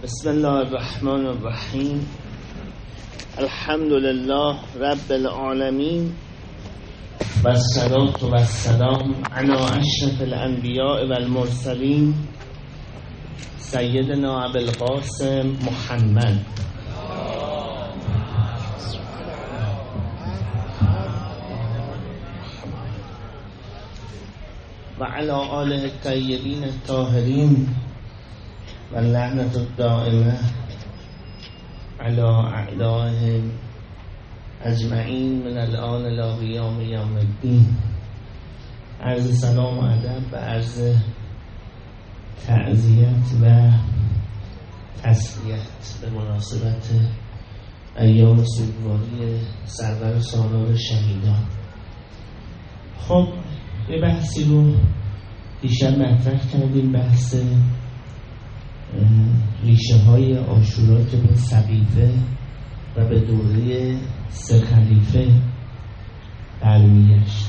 بسم الله الرحمن الرحیم. الحمد لله رب العالمین و الصلاة و السلام علی اشرف الانبیاء و المرسلین سیدنا ابوالقاسم محمد و علی آله الطیبین الطاهرین و لعنت الدائمه علی اعدائهم اجمعین من الان الی قیام یوم الدین. عرض سلام و ادب و عرض تعزیت و تسلیت به مناسبت ایام سوگواری سرور سالار شهیدان. خب یه بحثی رو دیشب مطرح کردیم، بحث ریشه های عاشورا که به سقیفه و به دوره سه خلیفه برمیگشت.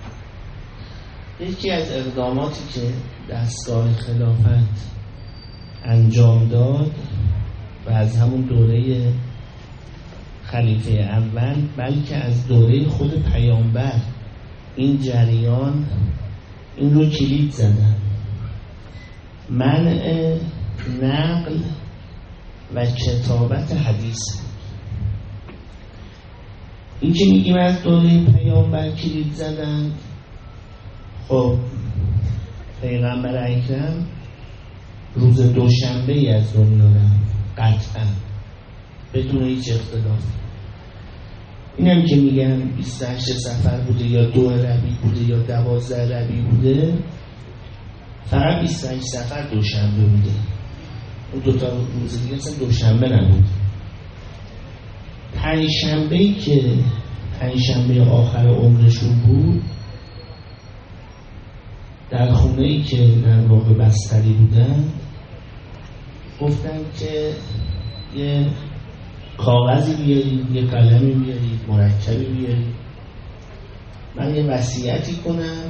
یکی از اقداماتی که دستگاه خلافت انجام داد و از همون دوره خلیفه اول بلکه از دوره خود پیامبر این جریان این رو کلید زدن: منع نقل و کتابت حدیث. این که میگیم از دوره پیامبر کلید زدن، خب پیغمبر اکرم روز دوشنبه ای از دنیا رفت قطعا بدون هیچ اختلاف. اینم که میگن 28 صفر بوده یا 2 ربیع بوده یا 12 ربیع بوده، فقط 28 صفر دوشنبه بوده. اون دوتا روز دیگه اصلا دوشنبه نبود. پنجشنبه‌ای که پنجشنبه آخر عمرشون بود، در خونه‌ای که در واقع بستری بودن، گفتن که یه کاغذی بیارید، یه قلمی بیارید، مرکبی بیارید، من یه وصیتی کنم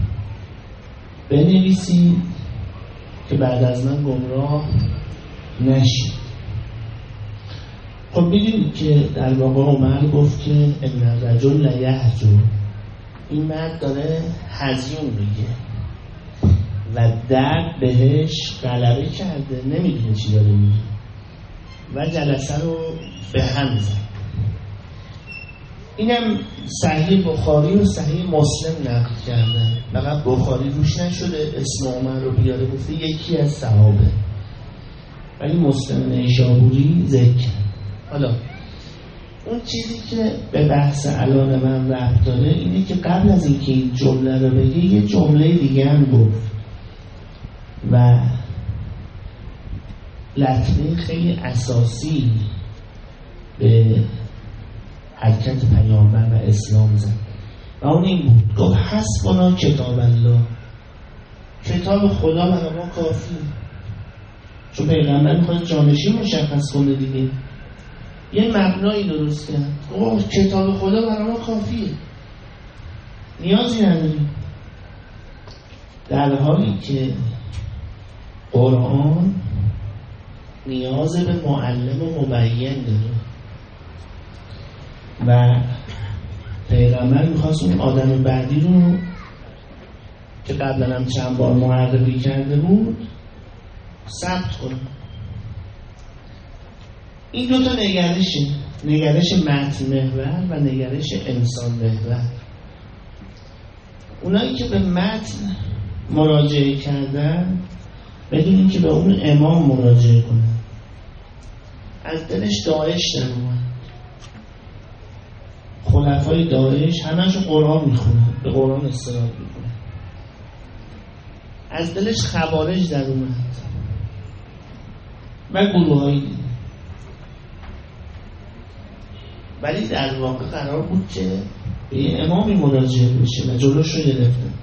بنویسید که بعد از من گمراه نشید. خب ببینید که در واقع عمر گفت که ان الرجل لیهجر، این مرد داره هزیون میگه و درد بهش غلبه کرده، نمیدونه چی داره میگه و جلسه رو به هم زد. اینم صحیح بخاری و صحیح مسلم نقل کردن، فقط بخاری روش نشده اسم عمر رو بیاره، گفته یکی از صحابه، ولی مسلم نیشابوری ذکر. حالا اون چیزی که به بحث الان من ربط داره اینه که قبل از اینکه این جمله رو بگه یه جمله دیگه هم گفت و لطمه خیلی اساسی به حرکت پیامبر و اسلام زد و اون این بود: گفت حسبنا کتاب الله، کتاب خدا برای ما کافی. چون پیغمبر میخواد جانشین مشخص کنه دیگه، یه مبنایی درست کرد، گفت کتاب خدا برای ما کافیه، نیازی نداریم. در حالی که قرآن نیاز به معلم و مبین داره و پیغمبر میخواست اون آدم بعدی رو که قبلا هم چند بار معرفی کرده بود ثبت کنه. این دوتا نگرشه، نگرش متن محور و نگرش انسان محور. اونایی که به متن مراجعه کردن بدون اینکه به اون امام مراجعه کنن، از دلش داعش در اومد. خلفای داعش همه‌شون قرآن میخونن، به قرآن استناد میکنن، از دلش خوارج در اومد و گروه‌های دیگه. ولی در واقع قرار بود که به یه امامی مراجعه بشه و جلوش رو گرفتن.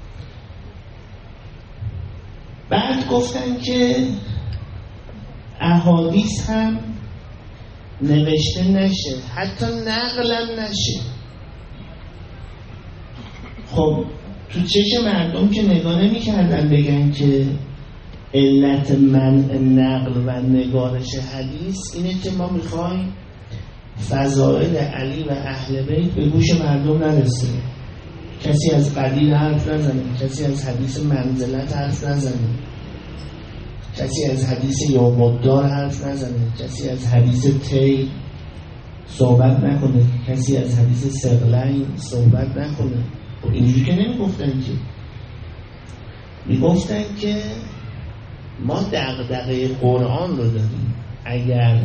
بعد گفتن که احادیث هم نوشته نشه، حتی نقلم نشه. خب تو چشم مردم که نگاه نمی کردن بگن که علت منع نقل و نگارش حدیث اینه که ما میخوایم فضائل علی و اهل بیت به گوش مردم نرسه، کسی از قدیر حرف نزنه، کسی از حدیث منزلت حرف نزنه، کسی از حدیث یوم الدار حرف نزنه، کسی از حدیث تی صحبت نکنه، کسی از حدیث ثقلین صحبت نکنه. و اینجوری که نمیگفتن که، میگفتن که ما دغدغه قرآن رو داریم، اگر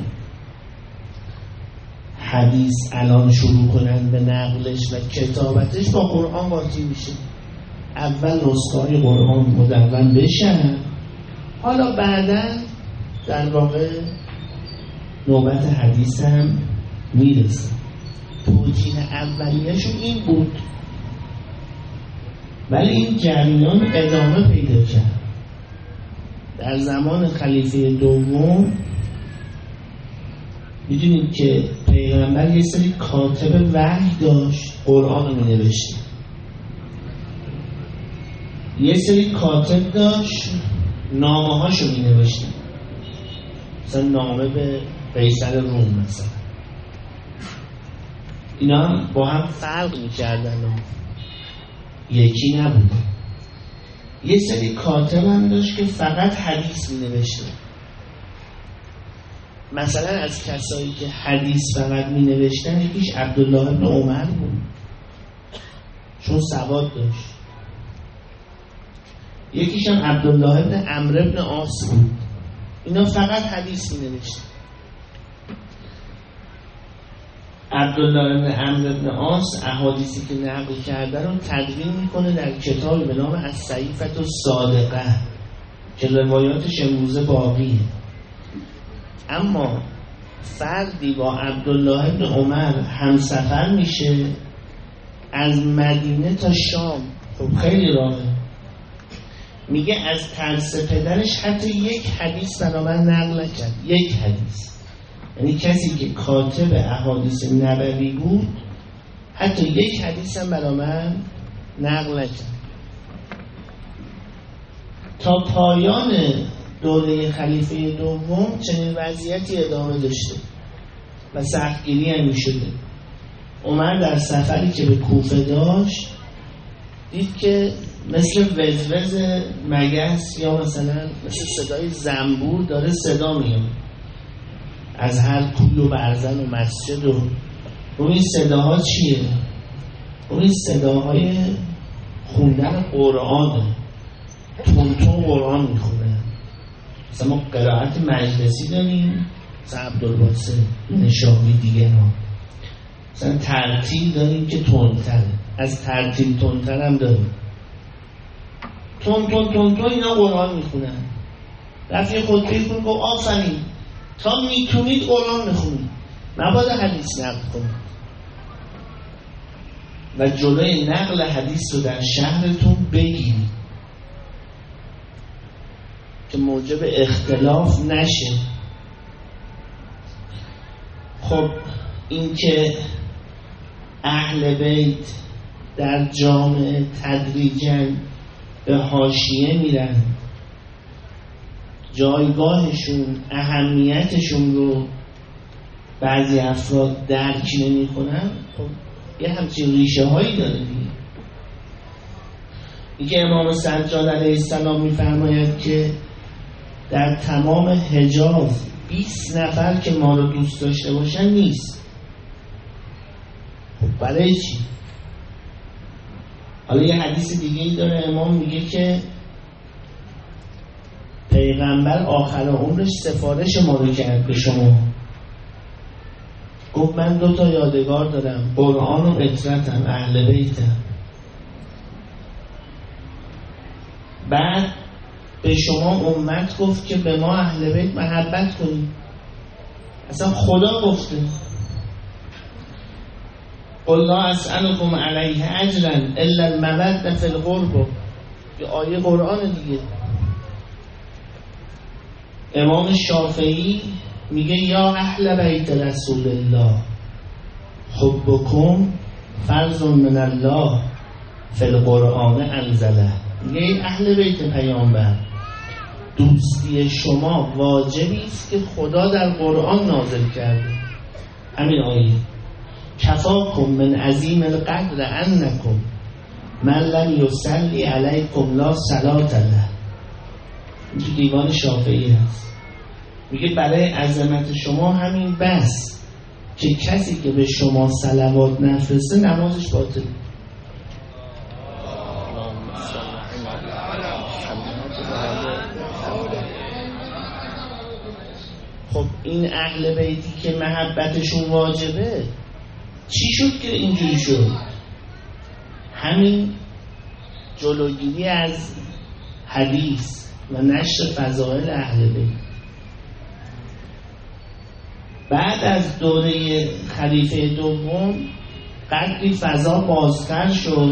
حدیث الان شروع کنن به نقلش و کتابتش با قرآن قاطی میشه. اول نسخه‌های قرآن مدون بشن، حالا بعدا در واقع نوبت حدیث هم میرسه. توجیه اولیه‌شون این بود، ولی این جریان ادامه پیدا کرد. در زمان خلیفه دوم میدونید که پیغمبر یه سری کاتب وحی داشت، قرآن رو مینوشته. یه سری کاتب داشت، نامه هاشو مینوشته، مثلا نامه به قیصر روم مثلا. اینا هم با هم فرق میکردن، یکی نبود. یه سری کاتب هم داشت که فقط حدیث مینوشته. مثلا از کسایی که حدیث فقط مینوشتن یکیش عبدالله بن عمر بود، چون سواد داشت. یکیش هم عبدالله بن عمرو بن عاص بود، اینا فقط حدیث مینوشتن. عبدالله بن عمرو بن عاص احادیثی که نقل کرده رو تدوین میکنه در کتابی به نام الصحیفة الصادقه که روایاتش امروزه باقیه. اما فردی با عبدالله بن عمر همسفر میشه از مدینه تا شام، خب خیلی راهه. میگه از ترس پدرش حتی یک حدیث برای من نقل نکرد، یک حدیث. یعنی کسی که کاتب احادیث نبوی بود حتی یک حدیث هم برای من نقل نکرد. تا پایان دوره خلیفه دوم چنین وضعیتی ادامه داشته و سختگیری هم می شده. عمر در سفری که به کوفه داشت دید که مثل وزوز مگس یا مثلا مثل صدای زنبور داره صدا میاد از هر کوی و برزن و مسجد. و این صداها چیه؟ این صداهای خوندن قرآنه، تون قرآن میخونه. مثلا ما قرائت مجلسی داریم، مثلا عبدالباسط نشاوی دیگه ها. مثلا ترتیل داریم که تندتره، از ترتیل تندتر هم داریم. تون اینا قرآن میخونن. رفیع خطبه کن گفت آفرین، تا میتونید قرآن بخونید، مبادا حدیث نقل کنید و جلوی نقل حدیث رو در شهرتون بگیرید که موجب اختلاف نشه. خب این که اهل بیت در جامعه تدریجاً به حاشیه میرن، جایگاهشون، اهمیتشون رو بعضی افراد درک نمی کنن، خب یه همچین ریشه هایی داره دیگه. این که امام سجاد علیه السلام میفرماید که در تمام حجاز 20 نفر که ما رو دوست داشته باشن نیست. خب برای چی؟ حالا یه حدیث دیگه ای داره، امام میگه که پیغمبر آخر عمرش سفارش ما رو کرد به شما، گفت من 2 یادگار دارم، قرآن و عترتم، اهل بیتم. بعد به شما امت گفت که به ما اهل بیت محبت کنید. اصلا خدا گفته قل لا اسألكم علیه اجرا الا المودة فی القربى، یه آیه قرآن دیگه. امام شافعی میگه یا اهل بیت رسول الله حبکم فرض من الله فی القرآن انزله. میگه اهل بیت پیامبر، دوستی شما واجبی است که خدا در قرآن نازل کرده. همین آیه کفاکم من عظیم القدر انکم من لم یصلی علیکم لا صلاة له. این تو دیوان شافعی هست، میگه برای عظمت شما همین بس که کسی که به شما صلوات نفرسته نمازش باطل. خب این اهل بیتی که محبتشون واجبه چی شد که اینجوری شد؟ همین جلوگیری از حدیث و نشر فضائل اهل بیت. بعد از دوره خلیفه دوم قدری فضا بازتر شد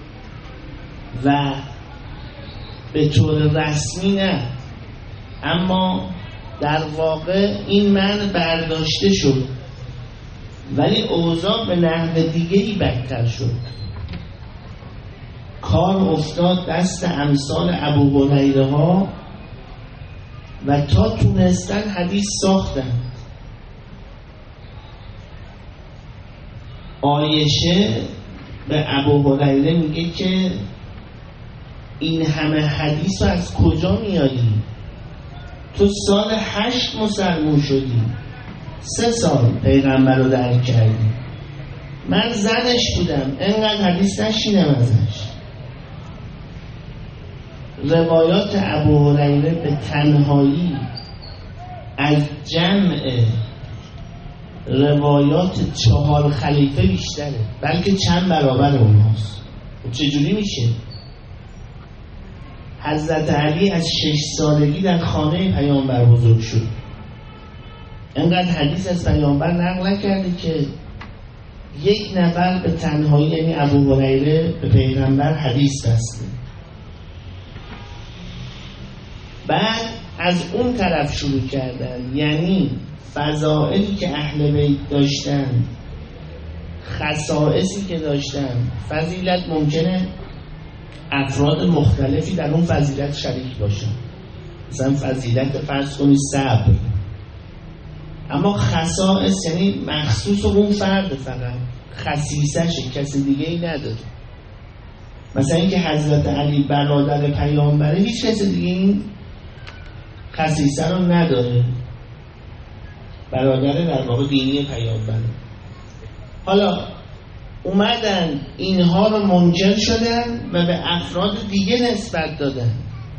و به طور رسمی نه، اما در واقع این معنی برداشته شد، ولی اوضاع به نحو دیگه‌ای بدتر شد. کار افتاد دست امثال ابو هریره ها و تا تونستن حدیث ساختن. عایشه به ابو هریره میگه که این همه حدیث رو از کجا میاری؟ تو سال 8 مسلمون شدی، 3 سال پیغمبر رو درک کردی، من زنش بودم اینقدر حدیث نشینم ازش. روایات ابو هریره به تنهایی از جمع روایات 4 خلیفه بیشتره، بلکه چند برابر اوناست. چجوری میشه؟ حضرت علی از 6 سالگی در خانه پیامبر بزرگ شد، اینقدر حدیث از پیامبر نقل نکرده که یک نفر به تنهایی، یعنی ابو هریره، به پیغمبر حدیث بسته. بعد از اون طرف شروع کردن، یعنی فضائلی که اهل بیت داشتن، خصائصی که داشتن، فضیلت ممکنه افراد مختلفی در اون فضیلت شریک باشن، مثلا فضیلت فرض کنید صبر، اما خصائص یعنی مخصوص اون فرد، فقط خصیصشه، کسی دیگه ای نداره. مثلا اینکه حضرت علی برادر پیامبره، هیچ کسی دیگه این خصیصه رو نداره، برادر در واقع دینی پیامبره. حالا اومدن اینها رو منکر شدن و به افراد دیگه نسبت دادن،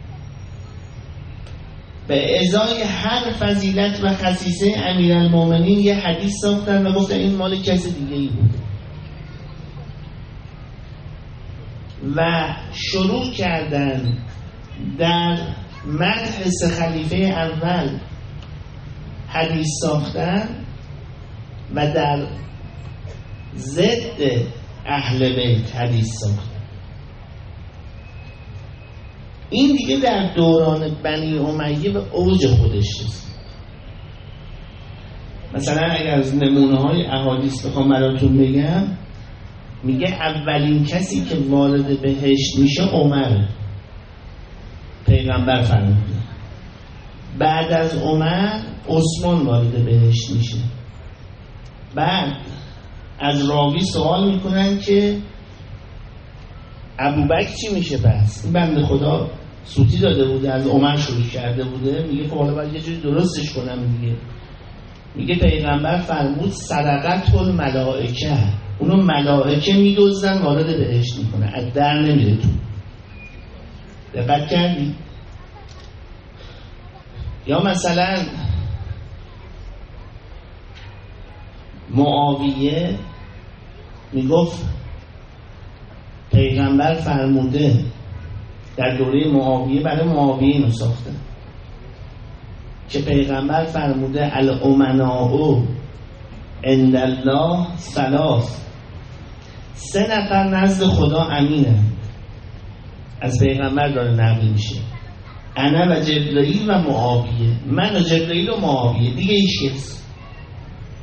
به ازای هر فضیلت و خصیصه امیرالمومنین یه حدیث ساختن و گفتن این مال کسی دیگه ای بوده و شروع کردن در مدح 3 خلیفه اول حدیث ساختن و در ضد اهل بیت حدیث ساختن. این دیگه در دوران بنی امیه به اوج خودش رسید. مثلا اگر از نمونه های احادیث بخوام براتون بگم، میگه اولین کسی که وارد بهشت میشه عمر، پیغمبر فرموده. بعد از عمر عثمان وارد بهشت میشه. بعد از راوی سوال میکنن که ابوبکر چی میشه؟ پس این بنده خدا سوتی داده بوده، از عمر شروع کرده بوده. میگه خب حالا باید یه جوری درستش کنم دیگه. میگه پیغمبر فرمود صدقت الملائکه، اونو ملائکه میدوزن وارد بهشت میکنه، از در نمیره تو. دقت کردی؟ یا مثلا معاویه میگفت پیغمبر فرموده، در دوره معاویه برای معاویه اینو ساختن که پیغمبر فرموده الامناء عند الله 3 نفر نزد خدا امینه. از پیغمبر داره نقل میشه، انا و جبرائیل و معاویه، من و جبرائیل و معاویه، دیگه هیچ کس.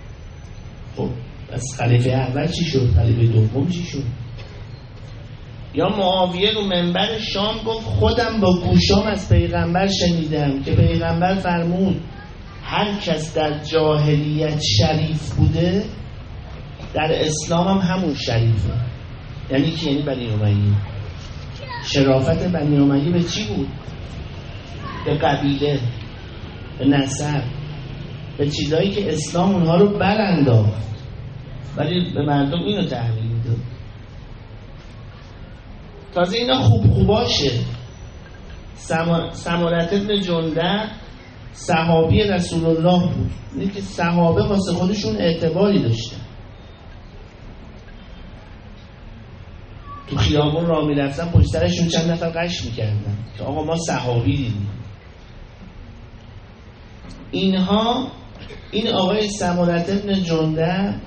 خب از خلیفه اول چی شد؟ خلیفه دوم چی شد؟ یا معاویه رو منبر شام گفت خودم با گوشام از پیغمبر شنیدم که پیغمبر فرمود هر کس در جاهلیت شریف بوده در اسلام هم همون شریفه. یعنی کی؟ یعنی بنی امیه. شرافت بنی امیه به چی بود؟ به قبیله، به نسب، به چیزایی که اسلام اونها رو برانداخت، ولی به مردم اینو تحویل میداد. تازه اینا خوباشه. سمرة بن جندب صحابی رسول الله بود. اینه که صحابه واسه خودشون اعتباری داشتن. تو خیابون راه میرفتن پشت سرشون چند نفر قش میکردن که آقا ما صحابی دیدیم. اینها، این آقای سمرة بن جندب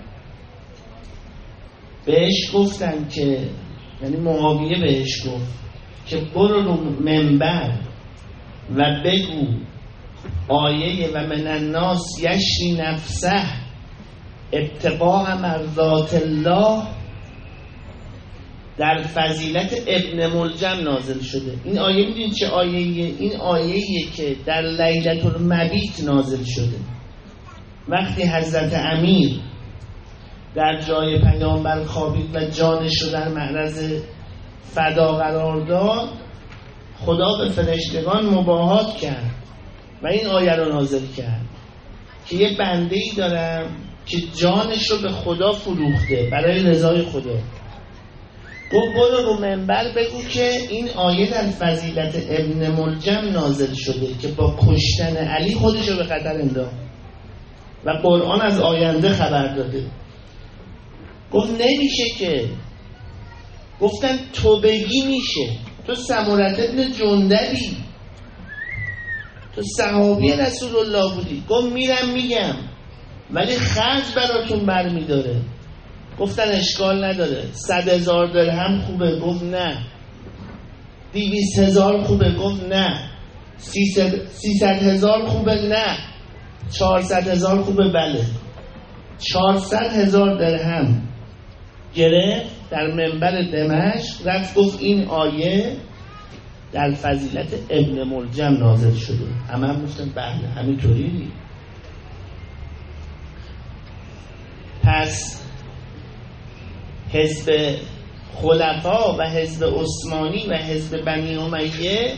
بهش گفتن که، یعنی معاویه بهش گفت که برو رو منبر و بگو آیه و من الناس یشری نفسه ابتغاء مرضات الله در فضیلت ابن ملجم نازل شده. این آیه میدونید چه آیه‌ایه؟ این آیه‌ایه که در لیلة المبیت نازل شده. وقتی حضرت امیر در جای پیامبر خوابید و جانش رو در معرض فدا قرار داد، خدا به فرشتگان مباهات کرد و این آیه رو نازل کرد که یه بنده‌ای دارم که جانش رو به خدا فروخته برای رضای خدا. گفت برو رو منبر بگو که این آیه در فضیلت ابن ملجم نازل شده که با کشتن علی خودش رو به خطر انداخت و قرآن از آینده خبر داده. گفت نمیشه که. گفتن تو بگی میشه، تو سمرة بن جندبی، تو صحابی رسول الله بودی. گفت میرم میگم ولی خرج براتون برمیداره. گفتن اشکال نداره. 100,000 درهم خوبه؟ گفت نه. 200,000 خوبه؟ گفت نه. 300,000 خوبه؟ نه. 400,000 خوبه؟ بله. 400,000 درهم گرفت در منبر دمشق، رفت گفت این آیه در فضیلت ابن ملجم نازل شده. همه گفتن بله همینطوری. پس حزب خلفا و حزب عثمانی و حزب بنی امیه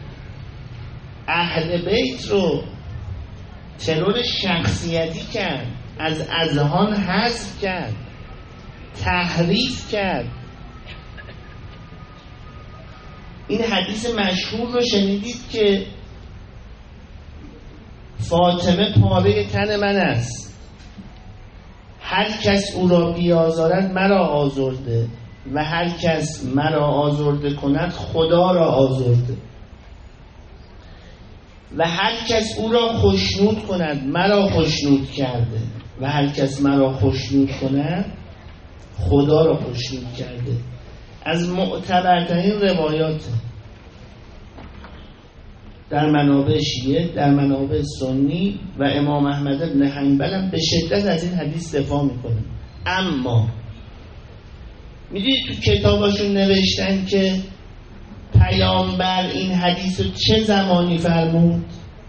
اهل بیت رو ترور شخصیتی کرد، از اذهان حذف کرد، تحریف کرد. این حدیث مشهور رو شنیدید که فاطمه پاره تن من است، هر کس او را بیازارد مرا آزرده و هر کس مرا آزرده کند خدا را آزرده و هر کس او را خوشنود کند مرا خوشنود کرده و هر کس مرا خوشنود کند خدا را خوشنود کرده. از معتبرترین روایات در منابع شیعه، در منابع سنی و امام احمد بن حنبل هم به شدت از این حدیث دفاع میکنه. اما میدونید تو کتاباشون نوشتن که پیامبر این حدیث رو چه زمانی فرمود؟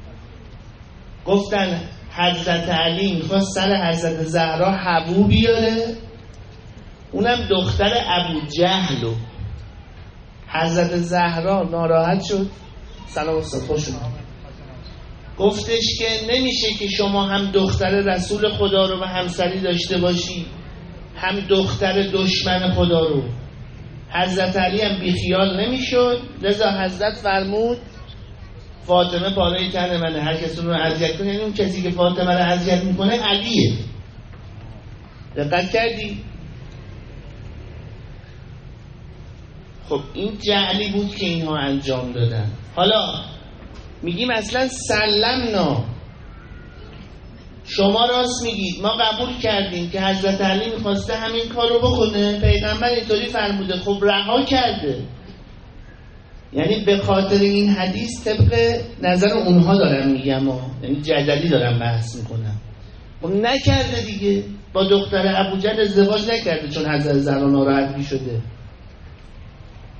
گفتن حضرت علی میخواست سر حضرت زهرا حبو بیاره، اونم دختر ابو جهل، و حضرت زهرا ناراحت شد، سلام استاد خوش اومد، گفتش که نمیشه که شما هم دختر رسول خدا رو به همسری داشته باشی هم دختر دشمن خدا رو. حضرت علی هم بیخیال نمیشد، لذا حضرت فرمود فاطمه پاره تن منه، هر کسی رو اذیت کنه، یعنی اون کسی که فاطمه رو اذیت میکنه علیه. دقت کردی؟ خب این جعلی بود که اینها انجام دادن. حالا میگیم اصلا سلمنا، شما راست میگید، ما قبول کردیم که حضرت علی میخواسته همین کار رو بکنه، پیغمبر اینطوری فرموده، خب رها کرده. یعنی به خاطر این حدیث طبق نظر اونها دارم میگم، یعنی جدلی دارم بحث میکنم. خب نکرده دیگه، با دختر ابوجهل ازدواج نکرده چون حضرت زهرا ناراحت میشده.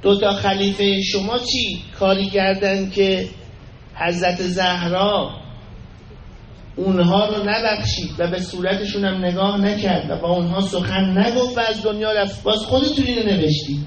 دوتا خلیفه شما چی کاری کردن که حضرت زهرا اونها رو نبخشید و به صورتشون هم نگاه نکرد و با اونها سخن نگفت و از دنیا رفت؟ باز خودتون اینو نوشتید.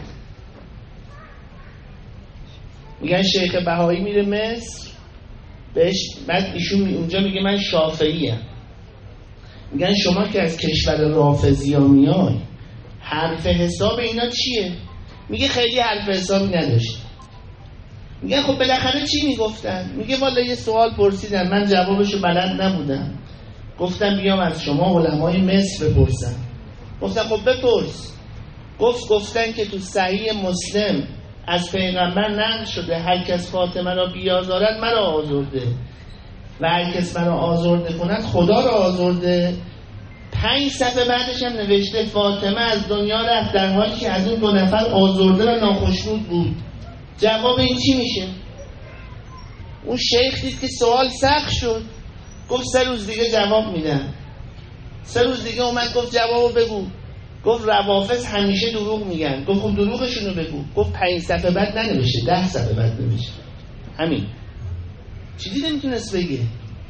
میگن شیخ بهایی میره مصر بهش، بعد ایشون اونجا میگه من شافعی ام. میگن شما که از کشور رافضی ها میای حرف حساب اینا چیه؟ میگه خیلی حرف حسابی نداشت. میگن خب بالاخره چی میگفتن؟ میگه والا یه سوال پرسیدن من جوابشو بلد نبودم، گفتم بیام از شما علمای مصر بپرسم. گفتم خب بپرس. گفتن که تو صحیح مسلم از پیغمبر نقل شده هر کس فاطمه را بیازارد مرا آزرده و هر کس مرا آزرده کند خدا را آزرده. 5 صفحه بعدش هم نوشته فاطمه از دنیا رفت در حالی که از اون 2 نفر آزرده و ناخشنود بود. جواب این چی میشه؟ اون شیخ دید که سوال سخت شد، گفت 3 روز دیگه جواب میدم. 3 روز دیگه اومد گفت جوابو بگو. گفت روافض همیشه دروغ میگن. گفت خب دروغشونو بگو. گفت 5 صفحه بعد ننوشته، 10 صفحه بعد نوشته. همین. چیزی نمیتونست بگه.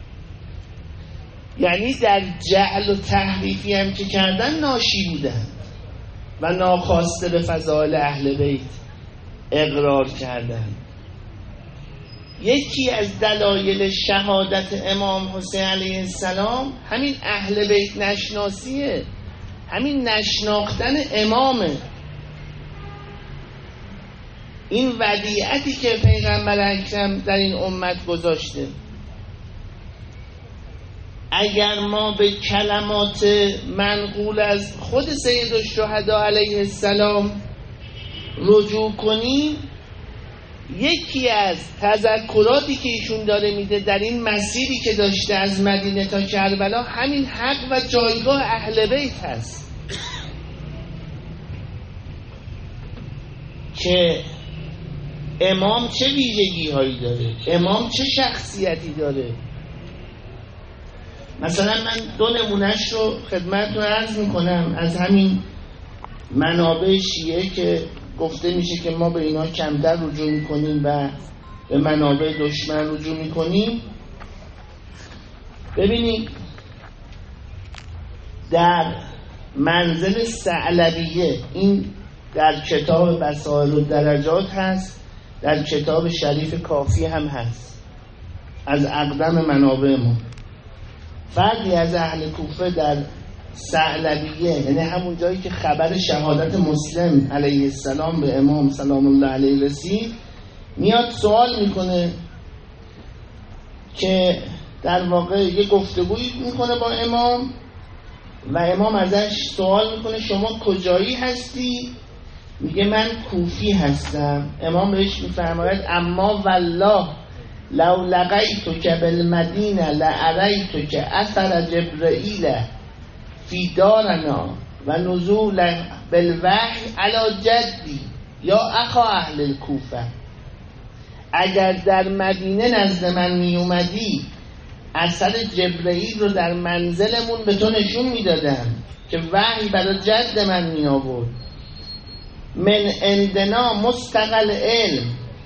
یعنی در جعل و تحریفی هم که کردن ناشی بودن و ناخواسته به فضائل اهل بیت اقرار کردن. یکی از دلایل شهادت امام حسین علیه السلام همین اهل بیت نشناسیه، همین نشناختن امامه. این ودیعتی که پیغمبر اکرم در این امت گذاشته. اگر ما به کلمات منقول از خود سید الشهدا علیه السلام رجوع کنیم، یکی از تذکراتی که ایشون داره میده در این مسیری که داشته از مدینه تا کربلا همین حق و جایگاه اهل بیت هست که امام چه ویژگی هایی داره، امام چه شخصیتی داره. مثلا من 2 نمونهش رو خدمتتون عرض میکنم از همین منابع شیعه که گفته میشه که ما به اینا کمتر رجوع میکنیم و به منابع دشمن رجوع میکنیم. ببینید در منزل ثعلبیه، این در کتاب بصائر الدرجات هست، در کتاب شریف کافی هم هست، از اقدم منابع ما. فردی از اهل کوفه در ثعلبیه، یعنی همون جایی که خبر شهادت مسلم علیه السلام به امام سلام الله علیه رسید، میاد سوال میکنه که در واقع یه گفتگویی میکنه با امام و امام ازش سوال میکنه شما کجایی هستی؟ میگه من کوفی هستم. امام بهش میفرماید اما والله لو لقیتک بالمدینه لاریتک اثر جبرئیل فی دارنا و نزول بالوحی علی جدی یا اخا اهل الکوفه. اگر در مدینه نزد من می اومدی اثر جبرئیل رو در منزلمون به تو نشون میدادم که وحی برای جد من می آورد. من عندنا مستقل علم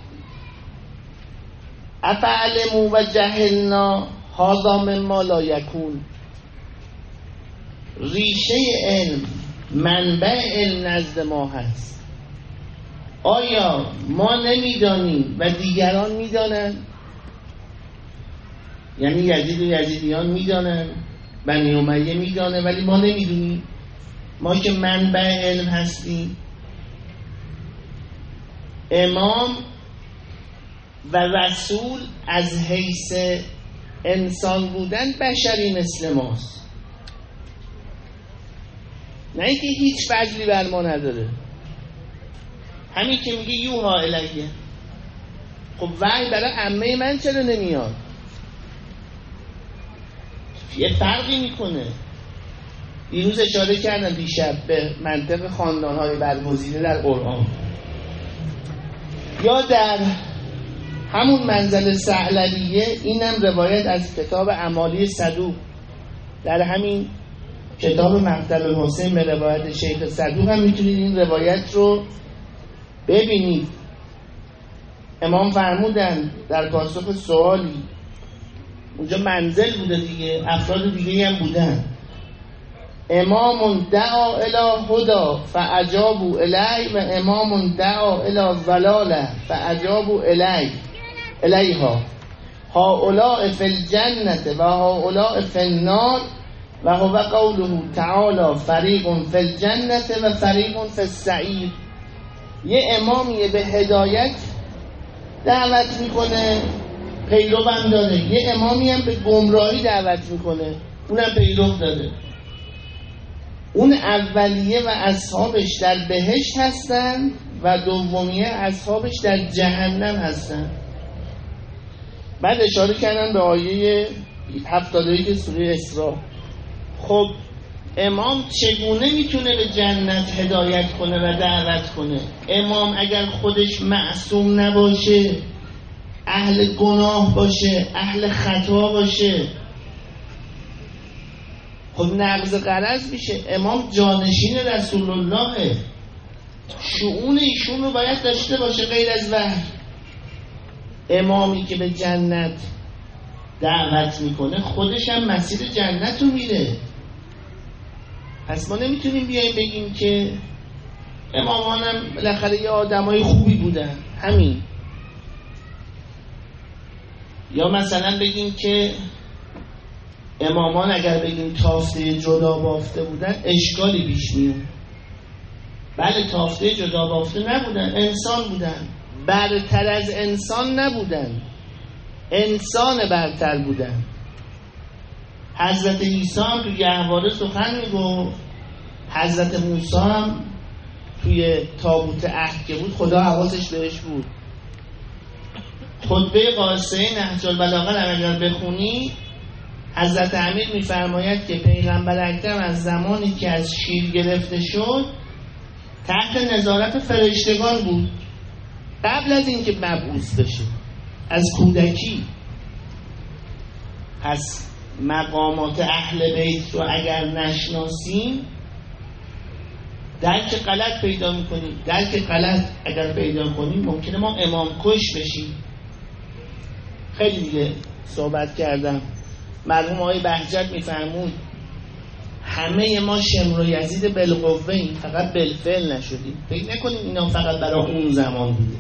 افعلمو و جهلنا هذا مما لا یکون. ریشه علم، منبع علم نزد ما هست. آیا ما نمیدانیم و دیگران میدانند؟ یعنی یزید و یزیدیان میدانند، بنی امیه میدانه ولی ما نمیدونیم. ما که منبع علم هستیم. امام و رسول از حیث انسان بودن بشری مثل ماست، نه اینکه هیچ فضلی بر ما نداره. همین که میگه یوها الیه، خب وحی برای عمه من چرا نمیاد؟ یه فرقی میکنه. دیروز اشاره کردم دیشب به منطق خاندان‌های برگزیده در قرآن. یا در همون منزل ثعلبیه، اینم روایت از کتاب اعمالی صدوق، در همین کتاب مقتل الحسین به روایت شیخ صدوق هم میتونید این روایت رو ببینید امام فرمودن در پاسخ سوالی، اونجا منزل بوده دیگه، افراد دیگه هم بودن، امام دعا الی هدا فاجابوا الی و امام دعا الی ضلاله فاجابوا الیها هؤلاء فی الجنة و هؤلاء فی النار و هو قوله تعالی فریق فی الجنة و فریق فی السعیر. یه امامیه به هدایت دعوت میکنه، پیرو هم داره، یه امامی هم به گمراهی دعوت میکنه، اونم پیرو داره. اون اولیه و اصحابش در بهشت هستن و دومیه اصحابش در جهنم هستن. بعد اشاره کردن به آیه 71 سوره اسراء. خب امام چگونه میتونه به جنت هدایت کنه و دعوت کنه؟ امام اگر خودش معصوم نباشه، اهل گناه باشه، اهل خطا باشه، خب نقض غرض میشه. امام جانشین رسول الله، شؤون ایشون رو باید داشته باشه غیر از وحی. امامی که به جنت دعوت میکنه خودش هم مسیر جنت رو میره. پس ما نمیتونیم بیاییم بگیم که امامانم بالاخره یه آدمای خوبی بودن همین، یا مثلا بگیم که امامان اگر بگیم تافته جدا بافته بودن اشکالی پیش میاد. بله تافته جدا بافته نبودن، انسان بودن، برتر از انسان نبودن، انسان برتر بودن. حضرت عیسی هم توی گهواره سخن میگفت، حضرت موسی هم توی تابوت عهد که بود خدا حواسش بهش بود. خطبه قاصه نهج البلاغه رو اگر بخونی، حضرت امیر میفرماید که پیغمبر اکرم از زمانی که از شیر گرفته شد تحت نظارت فرشتگان بود، قبل از اینکه مبعوث بشه، از کودکی. پس مقامات اهل بیت رو اگر نشناسیم درک غلط پیدا میکنیم. درک غلط اگر پیدا کنیم ممکنه ما امام کش بشیم. خیلی دیگه صحبت کردم. مرحوم آقای بهجت میفرمود همه ما شمر و یزید بالقوه ایم، فقط بالفعل نشدیم. فکر نکنیم اینا فقط برای اون زمان بوده.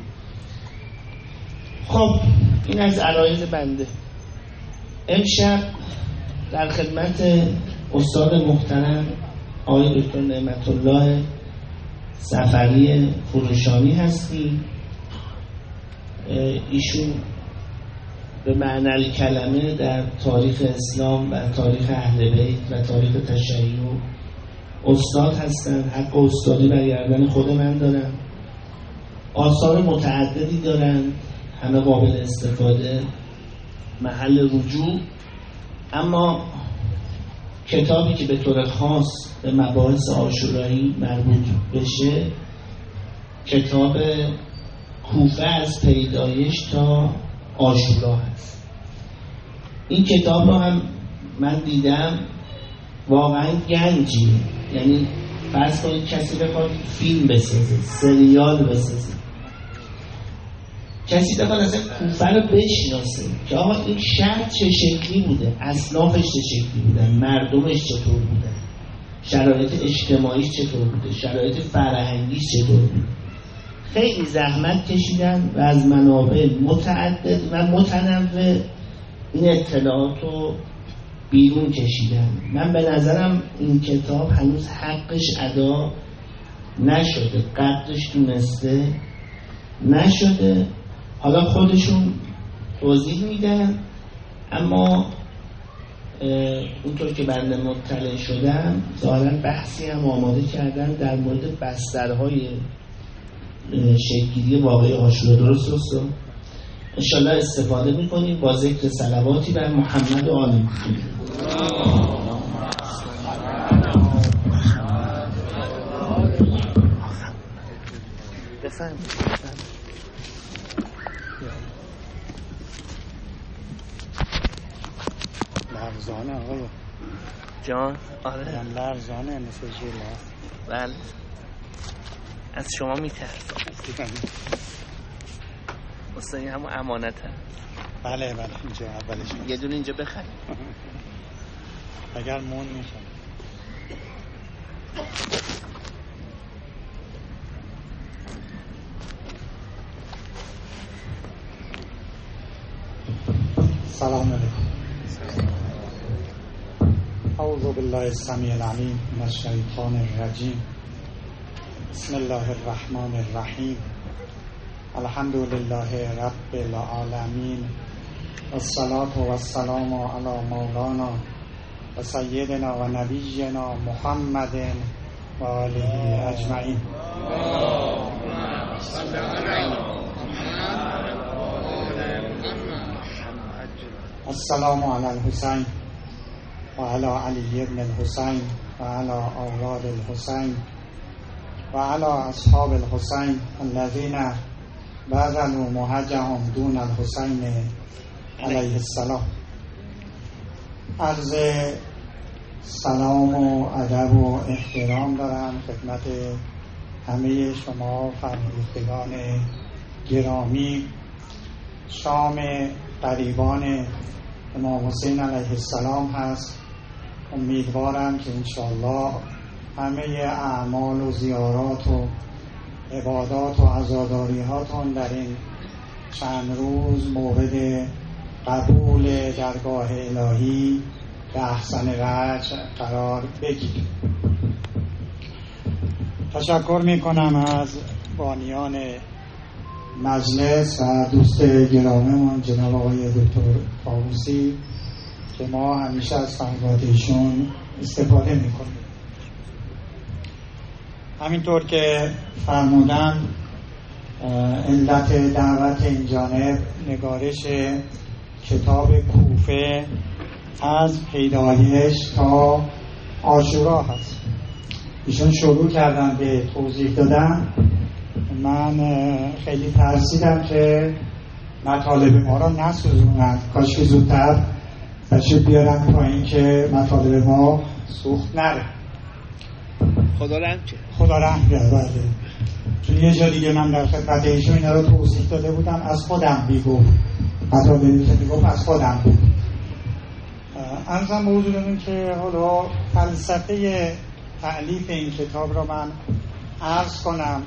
خب این از عرایض بنده. امشب در خدمت استاد محترم آقای دکتر نعمت الله سفری فروشانی هستیم. ایشون به معنی کلمه در تاریخ اسلام و تاریخ اهل بیت و تاریخ تشیع استاد هستند. حق استادی بر گردن خود من دارم. آثار متعددی دارند، همه قابل استفاده، محل رجوع. اما کتابی که به طور خاص به مباحث عاشورایی مربوط بشه، کتاب کوفه از پیدایش تا عاشورا هست. این کتاب رو هم من دیدم، واقعا گنجیه. یعنی فرض کنید کسی بخواد فیلم بسازه، سریال بسازه، کسی بخواد اصلا کوفه رو بشناسه که آقا این شهر چه شکلی بوده، اصنافش چه شکلی بودن، مردمش چطور بودن، شرایط اجتماعیش چطور بوده، شرایط فرهنگیش چطور بوده. خیلی زحمت کشیدن و از منابع متعدد و متنوع این اطلاعات رو بیرون کشیدن. من به نظرم این کتاب هنوز حقش ادا نشده، قدرش دونسته نشده. حالا خودشون توضیح میدن، اما اونطور که بنده مطلع شدم ظاهراً بحثی هم آماده کردن در مورد بسترهای شکل‌گیری واقعی عاشورا. درست انشالله استفاده میکنیم با ذکر صلواتی بر محمد و آل محمد. بفرمایید. لرزانه آقا جان؟ آره لرزانه مثل جیله. بله از شما میترسم. اصلا این همون امانته. بله اینجا اولش یه دونه اینجا بخریم اگر مون میشه. سلام علیکم. اعوذ بالله السمیع العلیم من الشیطان الرجیم. بسم الله الرحمن الرحیم. الحمد لله رب العالمین والصلاة والسلام علی مولانا و سیدنا و نبینا محمد و آله اجمعین. السلام علی الحسین و علی علی ابن الحسین و علی اولاد الحسین و علی اصحاب الحسین الذین بذلوا مهجهم دون الحسین علیه السلام. عرض سلام و ادب و احترام دارم خدمت همه شما فرمایشگان گرامی. شام قریبان امام حسین علیه السلام هست. امیدوارم که انشاءالله همه اعمال و زیارات و عبادات و عزاداری هاتون در این چند روز مورد قبول درگاه الهی به احسن وجه قرار بگیرید. تشکر میکنم از بانیان مجلس و دوست گرامیمون جناب آقای دکتر طاووسی که ما همیشه از فضیلت ایشون استفاده میکنیم. همینطور که فرمودن علت دعوت این جانب نگارش کتاب کوفه از پیدایش تا عاشورا هست. ایشون شروع کردن به توضیح دادن. من خیلی ترسیدم که مطالب ما را نسوزونن، کاش که زودتر تشریف بیارن پایین که مطالب ما سوخت نره. خدا رحم بیاره. بله، چون یه جا دیگه من در خدمت ایشون اینا رو توضیح داده بودم، از خودم میگفت مطالبی که میگفت از خودم بود. عرضم به حضورتون که حالا فلسفه تألیف این کتاب را من عرض کنم.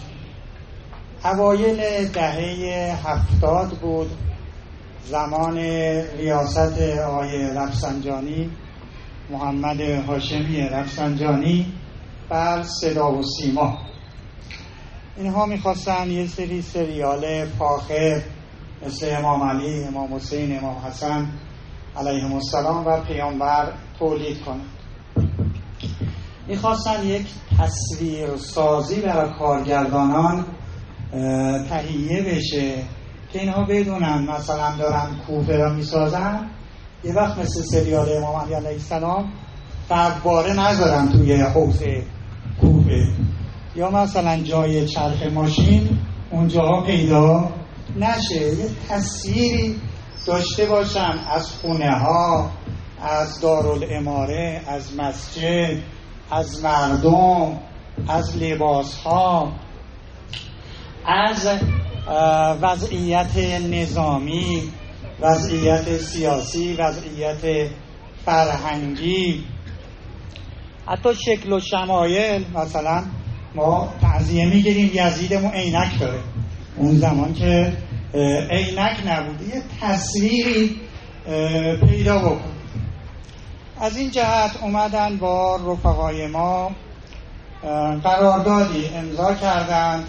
اوایل دهه 70 بود، زمان ریاست آقای رفسنجانی، محمد هاشمی رفسنجانی، بر صدا و سیما. اینها میخواستن یه سری سریال فاخر مثل امام علی، امام حسین، امام حسن علیهم السلام و پیامبر تولید کنند. میخواستن یک تصویر سازی برای کارگردانان تهیه بشه که اینها بدونن مثلا دارن کوفه را میسازن، یه وقت مثل سریال امام علی علیه السلام فواره نذارن توی حوض کوفه، یا مثلا جای چرخ ماشین اونجاها پیدا نشه. یه تصویری داشته باشن از خونه ها، از دارالاماره، از مسجد، از مردم، از لباس ها، از وضعیت نظامی، وضعیت سیاسی، وضعیت فرهنگی، حتی شکل و شمایل. مثلا ما تعزیه میگیریم یزیدمون عینک داره، اون زمان که عینک نبوده، یه تصویری پیدا بکن. از این جهت اومدن با رفقای ما قراردادی امضا کردند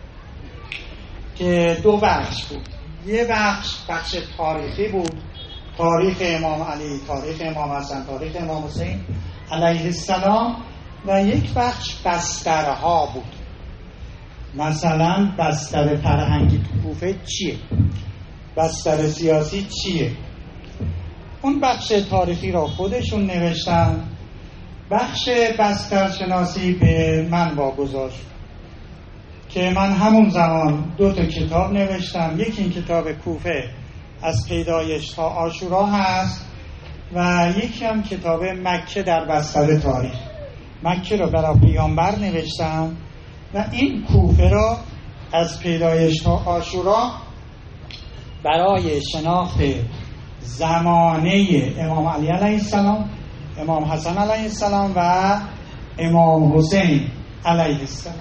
که دو بخش بود. یه بخش تاریخی بود، تاریخ امام علی، تاریخ امام حسن، تاریخ امام حسین علیه السلام، و یک بخش بسترها بود. مثلا بستر فرهنگی کوفه چیه، بستر سیاسی چیه. اون بخش تاریخی را خودشون نوشتن. بخش بسترشناسی به من واگذار شد که من همون زمان 2 کتاب نوشتم. یکی این کتاب کوفه از پیدایش تا عاشورا هست و یکی هم کتاب مکه در بستر تاریخ. مکه رو برای پیامبر نوشتم و این کوفه را از پیدایش تا عاشورا برای شناخت زمانه امام علی علیه السلام، امام حسن علیه السلام و امام حسین علیه السلام.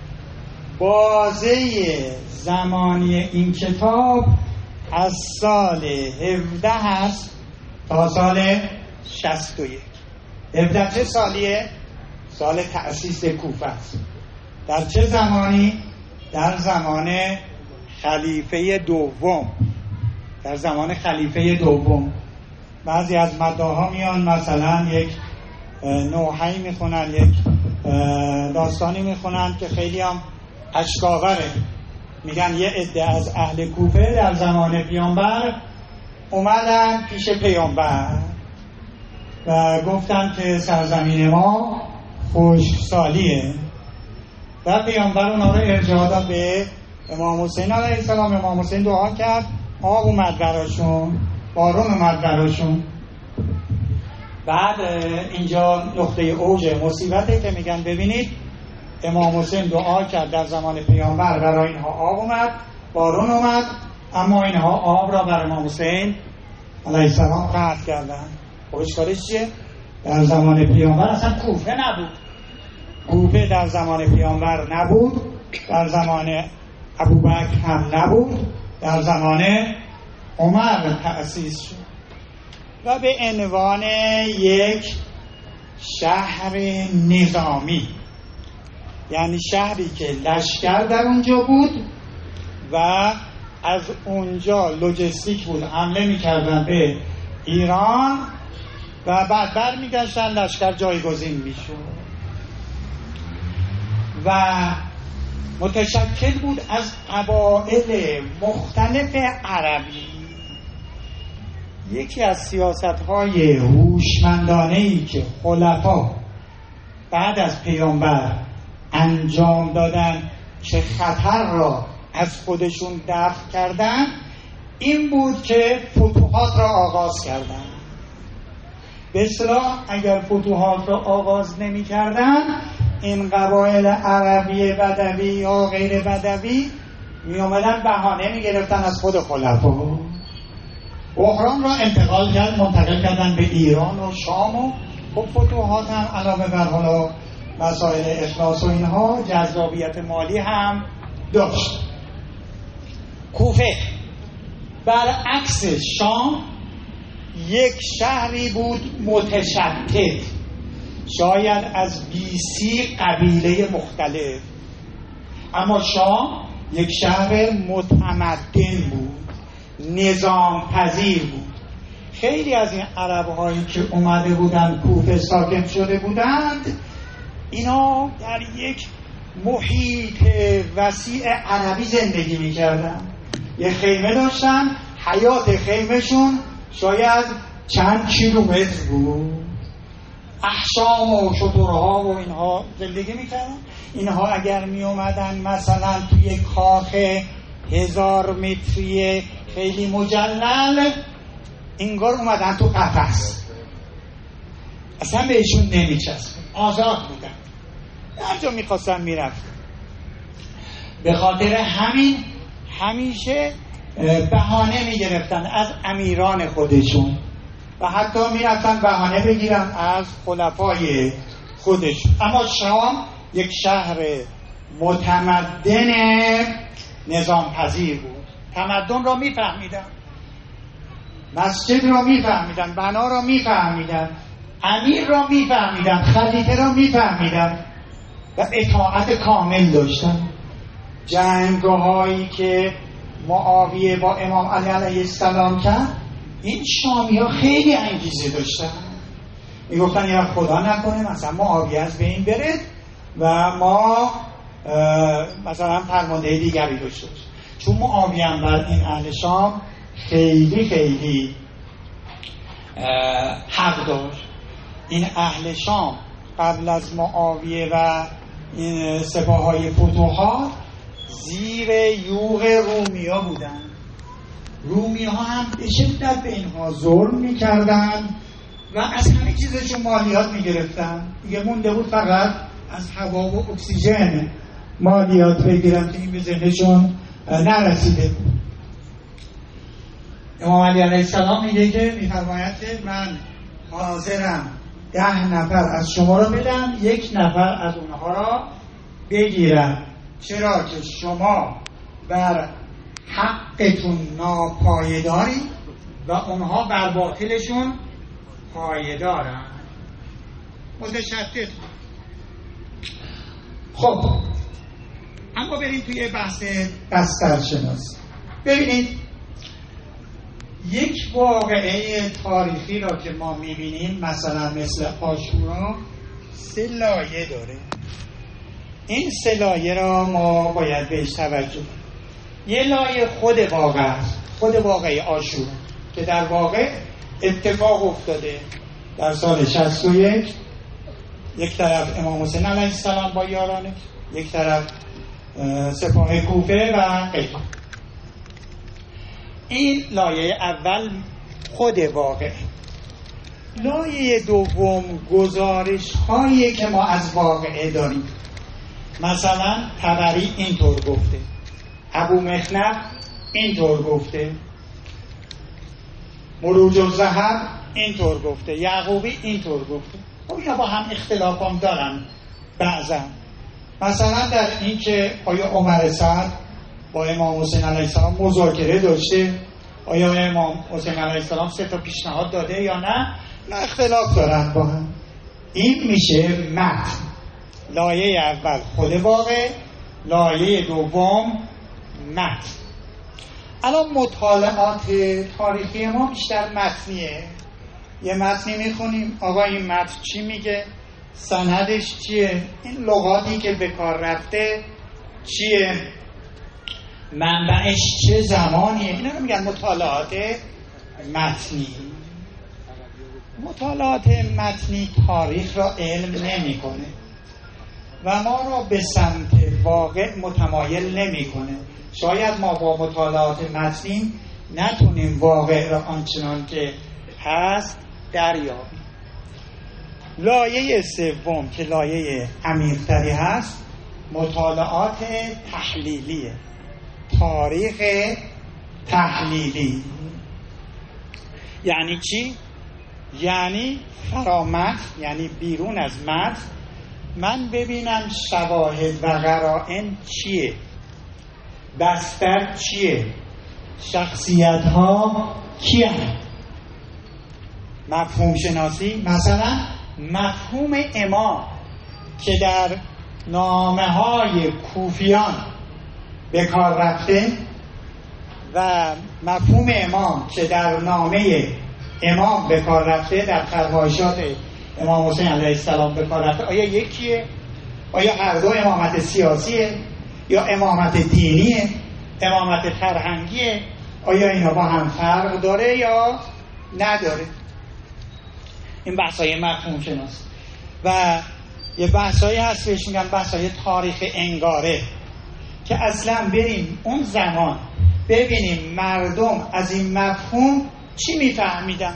بازه زمانی این کتاب از سال 17 هست تا سال 61. 17 چه سالیه؟ سال تأسیس کوفه است. در چه زمانی؟ در زمان خلیفه دوم. در زمان خلیفه دوم. بعضی از مداها میان مثلا یک نوحه‌ای میخونن، یک داستانی میخونن که خیلی هم اشکاوره. میگن یه عده از اهل کوفه در زمان پیامبر اومدن پیش پیامبر و گفتن که سرزمین ما خشکسالیه و پیامبر اونا رو ارجاع داد به امام حسین علیه السلام. امام حسین دعا کرد، آب اومد براشون، بارون اومد براشون. بعد اینجا نقطه اوج مصیبته که میگن ببینید امام حسین دعا کرد در زمان پیامبر، برای اینها آب اومد، بارون اومد، اما اینها آب را بر امام حسین علیه السلام قطع کردن. خب اشکالش چیه؟ در زمان پیامبر اصلا کوفه نبود. کوفه در زمان پیامبر نبود، در زمان ابوبکر هم نبود، در زمان عمر تأسیس شد و به عنوان یک شهر نظامی، یعنی شهری که لشکر در اونجا بود و از اونجا لوجستیک بود، حمله میکردن به ایران و بعد برمیگشتن لشکر جایگزین میشد و متشکل بود از قبایل مختلف عربی. یکی از سیاست‌های هوشمندانه‌ای که خلفا بعد از پیامبر انجام دادن که خطر را از خودشون دفع کردن این بود که فتوحات را آغاز کردن. به اصطلاح اگر فتوحات را آغاز نمی کردن این قبایل عربی بدوی یا غیر بدوی می اومدن بهانه می گرفتن از خود خلفا. بحران را منتقل کردن به ایران و شام و خب فتوحات هم علاوه بر حالا مسائل اخلاص و اینها جذابیت مالی هم داشت. کوفه برعکس شام یک شهری بود متشتت، شاید از 20 قبیله مختلف، اما شام یک شهر متمدن بود، نظام پذیر بود. خیلی از این عرب‌هایی که اومده بودند کوفه ساکن شده بودند، اینا در یک محیط وسیع عربی زندگی می‌کردند. یه خیمه داشتن، حیات خیمهشون شاید چند کیلومتر بود. احشام و شترها و اینها زندگی می‌کردن. اینها اگر می‌اومدن مثلا توی کاخ 1000 متری خیلی مجلل، انگار اومدن تو قفس، اصلا بهشون نمیچسبه، آزاد بودن، هر جا میخواستن میرفتن. به خاطر همین همیشه بهانه میگرفتن از امیران خودشون و حتی میرفتن بهانه بگیرن از خلفای خودشون. اما شام یک شهر متمدن نظام پذیر بود. تمدن را میفهمیدن، مسجد را میفهمیدن، بنا را میفهمیدن، امیر را میفهمیدن، خلیفه را میفهمیدن و اطاعت کامل داشتن. جنگ‌هایی که معاویه با امام علی علیه السلام کرد، این شامی ها خیلی انگیزه داشتن، میگفتن یا خدا نکنه مثلا معاویه از بین بره و ما مثلا فرمانده دیگری داشته باشیم، چون معاویه هم بر این اهل شام خیلی خیلی حق داشت. این اهل شام قبل از معاویه و این سپاههای فتوحات زیر یوغ رومیا بودن. رومیا هم به شدت به اینها ظلم میکردن و از همه چیزشون مالیات میگرفتن. دیگه مونده بود فقط از هوا و اکسیژن مالیات بگیرن که این به ذهنشون نرسیده. امام علی علیه السلام میگه که میفرماید که من حاضرم 10 نفر از شما رو بدم، 1 نفر از اونها را بگیرم، چرا که شما بر حقتون ناپایداری و اونها بر باطلشون پایدارن. متشدد. خب اما بریم توی بحث بسترشناسی. ببینید یک واقعه تاریخی را که ما میبینیم، مثلا مثل عاشورا، 3 لایه داره. این 3 لایه را ما باید بهش توجه کنیم. یه لایه خود واقع است، خود واقعه عاشورا که در واقع اتفاق افتاده در سال 61. یک طرف امام حسین علیه السلام با یارانش، یک طرف سپاه کوفه و غیره. این لایه اول خود واقع. لایه دوم گزارش هایی که ما از واقعه داریم. مثلا طبری اینطور گفته، ابو مخنف اینطور گفته، مروج الذهب اینطور گفته، یعقوبی اینطور گفته. اینا با هم اختلاف هم دارن بعضا. مثلا در این که آیا عمر سعد با امام حسین علیه السلام مذاکره داشته، آیا امام حسین علیه السلام 3 تا پیشنهاد داده یا نه اختلاف دارن با هم. این میشه متن. لایه اول خود واقع، لایه دوم متن. الان مطالعات تاریخی ما بیشتر متنیه. یه متنی میخونیم، آقا این متن چی میگه، سندش چیه، این لغاتی که به کار رفته چیه، منبعش چه زمانیه. اینا رو میگن مطالعات متنی. مطالعات متنی تاریخ را علم نمیکنه و ما را به سمت واقع متمایل نمیکنه. شاید ما با مطالعات متنی نتونیم واقع را آنچنان که هست دریابیم. لایه سوم که لایه عمیق‌تری هست، مطالعات تحلیلیه، تاریخ تحلیلی. یعنی چی؟ یعنی فرامتن، یعنی بیرون از متن من ببینم شواهد و قرائن چیه، بستر چیه، شخصیت ها کیه. مفهوم شناسی، مثلا مفهوم امام که در نامه های کوفیان به کار رفته و مفهوم امام که در نامه امام به کار رفته، در فرمایشات امام حسین علیه السلام به کار رفته، آیا یکیه؟ آیا هر دو امامت سیاسیه یا امامت دینیه، امامت فرهنگیه؟ آیا اینا با هم فرق داره یا نداره؟ این بحثای مفهوم شناسی. و یه بحثایی هست بهش میگن بحثای تاریخ انگاره، که اصلا بریم اون زمان ببینیم مردم از این مفهوم چی میفهمیدن.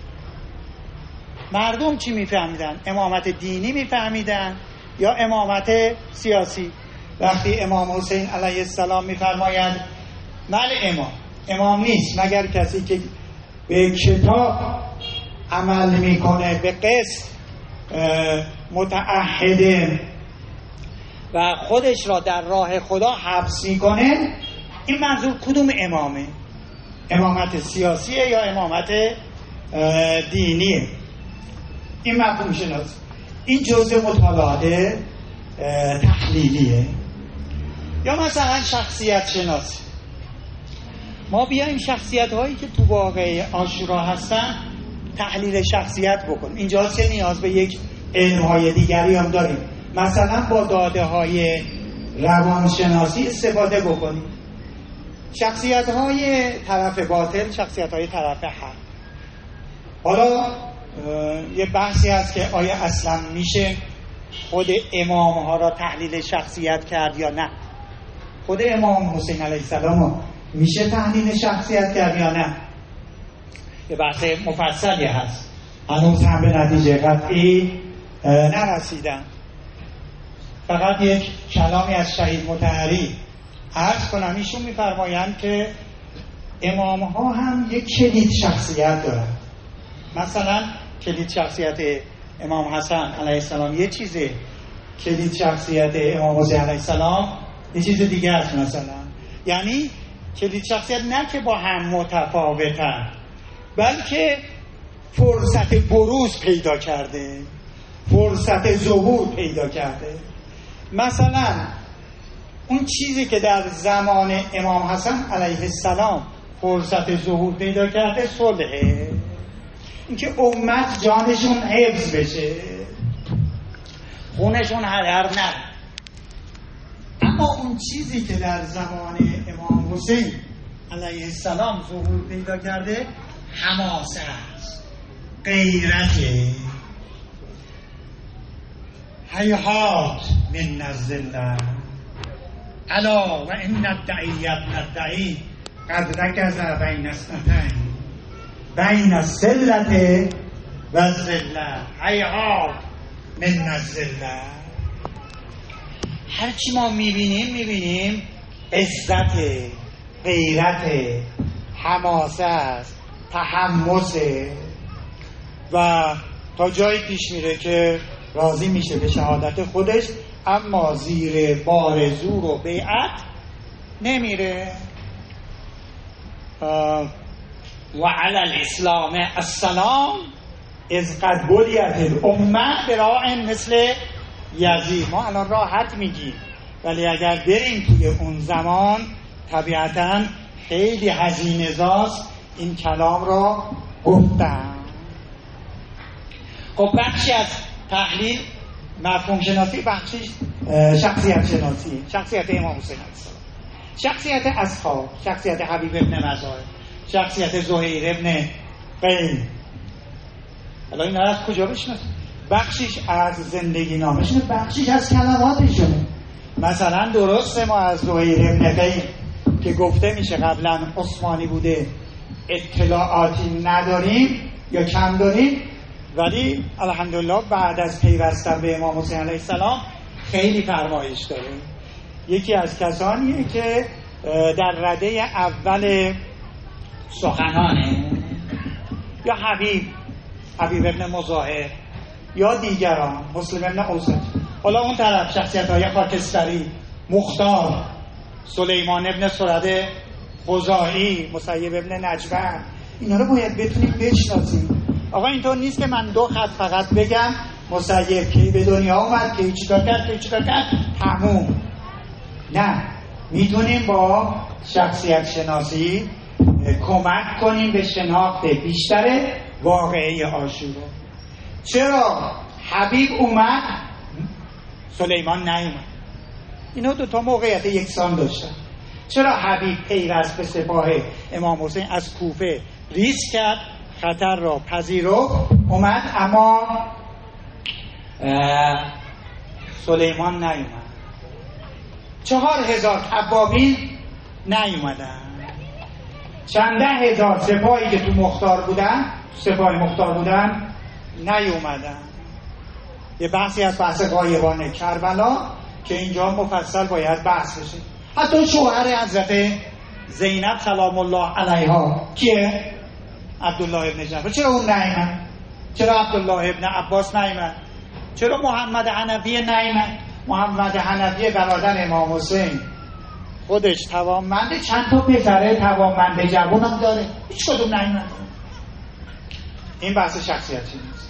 مردم چی میفهمیدن؟ امامت دینی میفهمیدن یا امامت سیاسی؟ وقتی امام حسین علیه السلام میفرماید بله امام نیست مگر کسی که به کتاب عمل میکنه، به قسط متعهده و خودش را در راه خدا حبس میکنه، این منظور کدوم امامه؟ امامت سیاسیه یا امامت دینیه؟ این مفهوم شناسی. این جزء مطالعات تحلیلیه. یا مثلا شخصیت شناسی، ما بیایم شخصیت هایی که تو واقعه عاشورا هستن تحلیل شخصیت بکنیم. اینجا که نیاز به یک علم های دیگری هم داریم، مثلا با داده های روانشناسی استفاده بکنیم. شخصیت های طرف باطل، شخصیت های طرف حق. حالا یه بحثی هست که آیا اصلا میشه خود امام ها را تحلیل شخصیت کرد یا نه؟ خود امام حسین علیه السلام میشه تحلیل شخصیت کرد یا نه؟ یه بحث مفصلی هست، هنوز هم به نتیجه قطعی نرسیدن. فقط یک کلامی از شهید مطهری عرض کنم. ایشون میفرمایند که امام ها هم یک کلید شخصیت دارن. مثلا کلید شخصیت امام حسن علیه السلام یه چیزه، کلید شخصیت امام حسین علیه السلام یه چیز دیگه است. مثلا یعنی کلید شخصیت نه که با هم متفاوتن، بلکه فرصت بروز پیدا کرده، فرصت ظهور پیدا کرده. مثلا اون چیزی که در زمان امام حسن علیه السلام فرصت ظهور پیدا کرده صلحه، اینکه امت جانشون حفظ بشه، خونشون هدر نره. اما اون چیزی که در زمان امام حسین علیه السلام ظهور پیدا کرده حماسه است، غیرته. هیهات من الذلة الا و ان الدعیت ندعی قد رکز بین اثنتین بین الذلة و الذلة. هیهات من الذلة. هرچی ما میبینیم عزت، غیرت، حماسه است، تحمسه و تا جایی پیش میره که راضی میشه به شهادت خودش، اما زیر بار زور و بیعت نمیره. و علی الاسلام السلام از قد بلیت الامه براء مثل یزید. ما الان راحت میگیم، ولی اگر بریم توی اون زمان طبیعتاً خیلی هزینه زاست این کلام را گفتم. خب بخشی از تحلیل مفهوم شناسی، بخشیش شخصیت شناسی، شخصیت امام حسین علیه السلام، شخصیت اصحاب، شخصیت حبیب ابن مظاهر، شخصیت زهیر ابن قیم. حالا این از کجا بشناسیم؟ بخشیش از زندگی نامشونه، بخشیش از کلماتشونه. مثلا درسته ما از زهیر ابن قیم که گفته میشه قبلا عثمانی بوده اطلاعاتی نداریم یا کم داریم، ولی الحمدلله بعد از پیوستن به امام حسین علیه السلام خیلی فرمایش داریم. یکی از کسانیه که در رده اول سخنانه، یا حبیب ابن مظاهر یا دیگران، مسلم ابن اوسط، حالا اون طرف شخصیت های خاکستری، مختار، سلیمان ابن سرد خزاعی، مسیب ابن نجبن، اینا رو باید بتونیم بشناسیم. آقا اینطور نیست که من دو خط فقط بگم مسیب کی به دنیا اومد، کی چیکار کرد، تموم. نه، میتونیم با شخصیت شناسی کمک کنیم به شناخت بیشتر واقعه عاشورا. چرا حبیب اومد سلیمان نیومد؟ اینا دو تا موقعیت یکسان داشتن. چرا حبیب پیوست به سپاه امام حسین از کوفه ریسک کرد، خطر را پذیرفت، اومد، اما سلیمان نیومد. 4000 ابابیل نیومدن. چنده هزار سپاهی که تو سپاه مختار بودن نیومدن. یه بحثی از بحث غایبان کربلا که اینجا مفصل باید بحث بشه. حتی شوهر حضرت زینب سلام الله علیها کیه؟ عبدالله ابن جعفر. چرا اون نیامد؟ چرا عبدالله ابن عباس نیامد؟ چرا محمد حنفی نیامد؟ محمد حنفی برادر امام حسین خودش توانمنده، چند تا پسره توانمنده جوان هم داره، هیچ کدوم نیامد. این بحث شخصیت شناسی.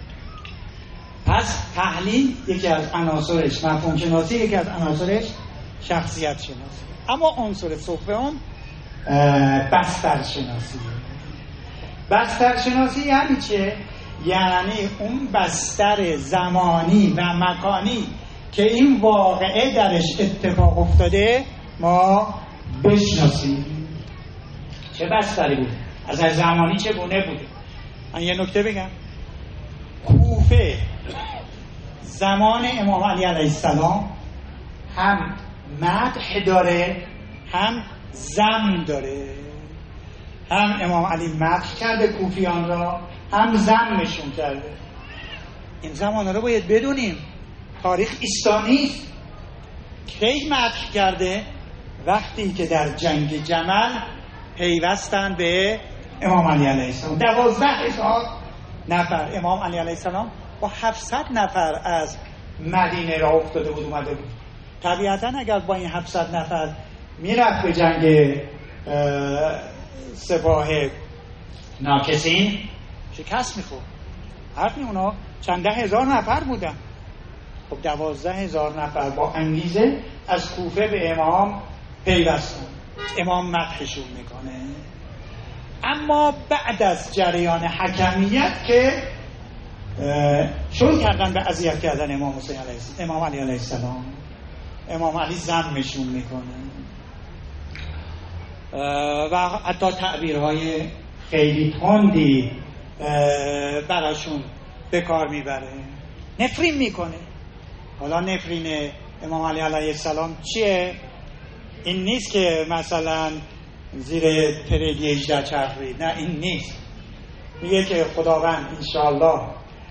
پس تحلیل یکی از عناصرش مفهوم شناسی، یکی از عناصرش شخصیت شناسی. اما عنصر سوم بستر شناسی. بستر شناسی یعنی چه؟ یعنی اون بستر زمانی و مکانی که این واقعه درش اتفاق افتاده ما بشناسیم. چه بستری بوده؟ از زمانی چگونه بوده؟ من یه نکته بگم. کوفه زمان امام علی علیه السلام هم مدح داره هم ذم داره. هم امام علی مدح کرده کوفیان را، هم ذمشون کرده. این زمانه رو باید بدونیم. تاریخ ایستانی کی مدح کرده؟ وقتی که در جنگ جمل پیوستن به امام علی علیه السلام. 12,000 نفر. امام علی علیه السلام با 700 نفر از مدینه را افتاده بود اومده بود. طبیعتا اگر با این 700 نفر میرفت به جنگ سپاه ناکسین شکست میخورد. حرفی اونا چند ده هزار نفر بودن. خب 12,000 نفر با انگیزه از کوفه به امام پیوستن. امام مدحشون میکنه. اما بعد از جریان حکمیت که شروع کردن به اذیت کردن امام علی علیه السلام، امام علی ذمشون میکنه و حتی تعبیرهای خیلی تندی براشون به کار میبره، نفرین میکنه. حالا نفرین امام علی علیه السلام چیه؟ این نیست که مثلا زیر تریلی 18 چرخید، نه این نیست. میگه که خداوند انشاءالله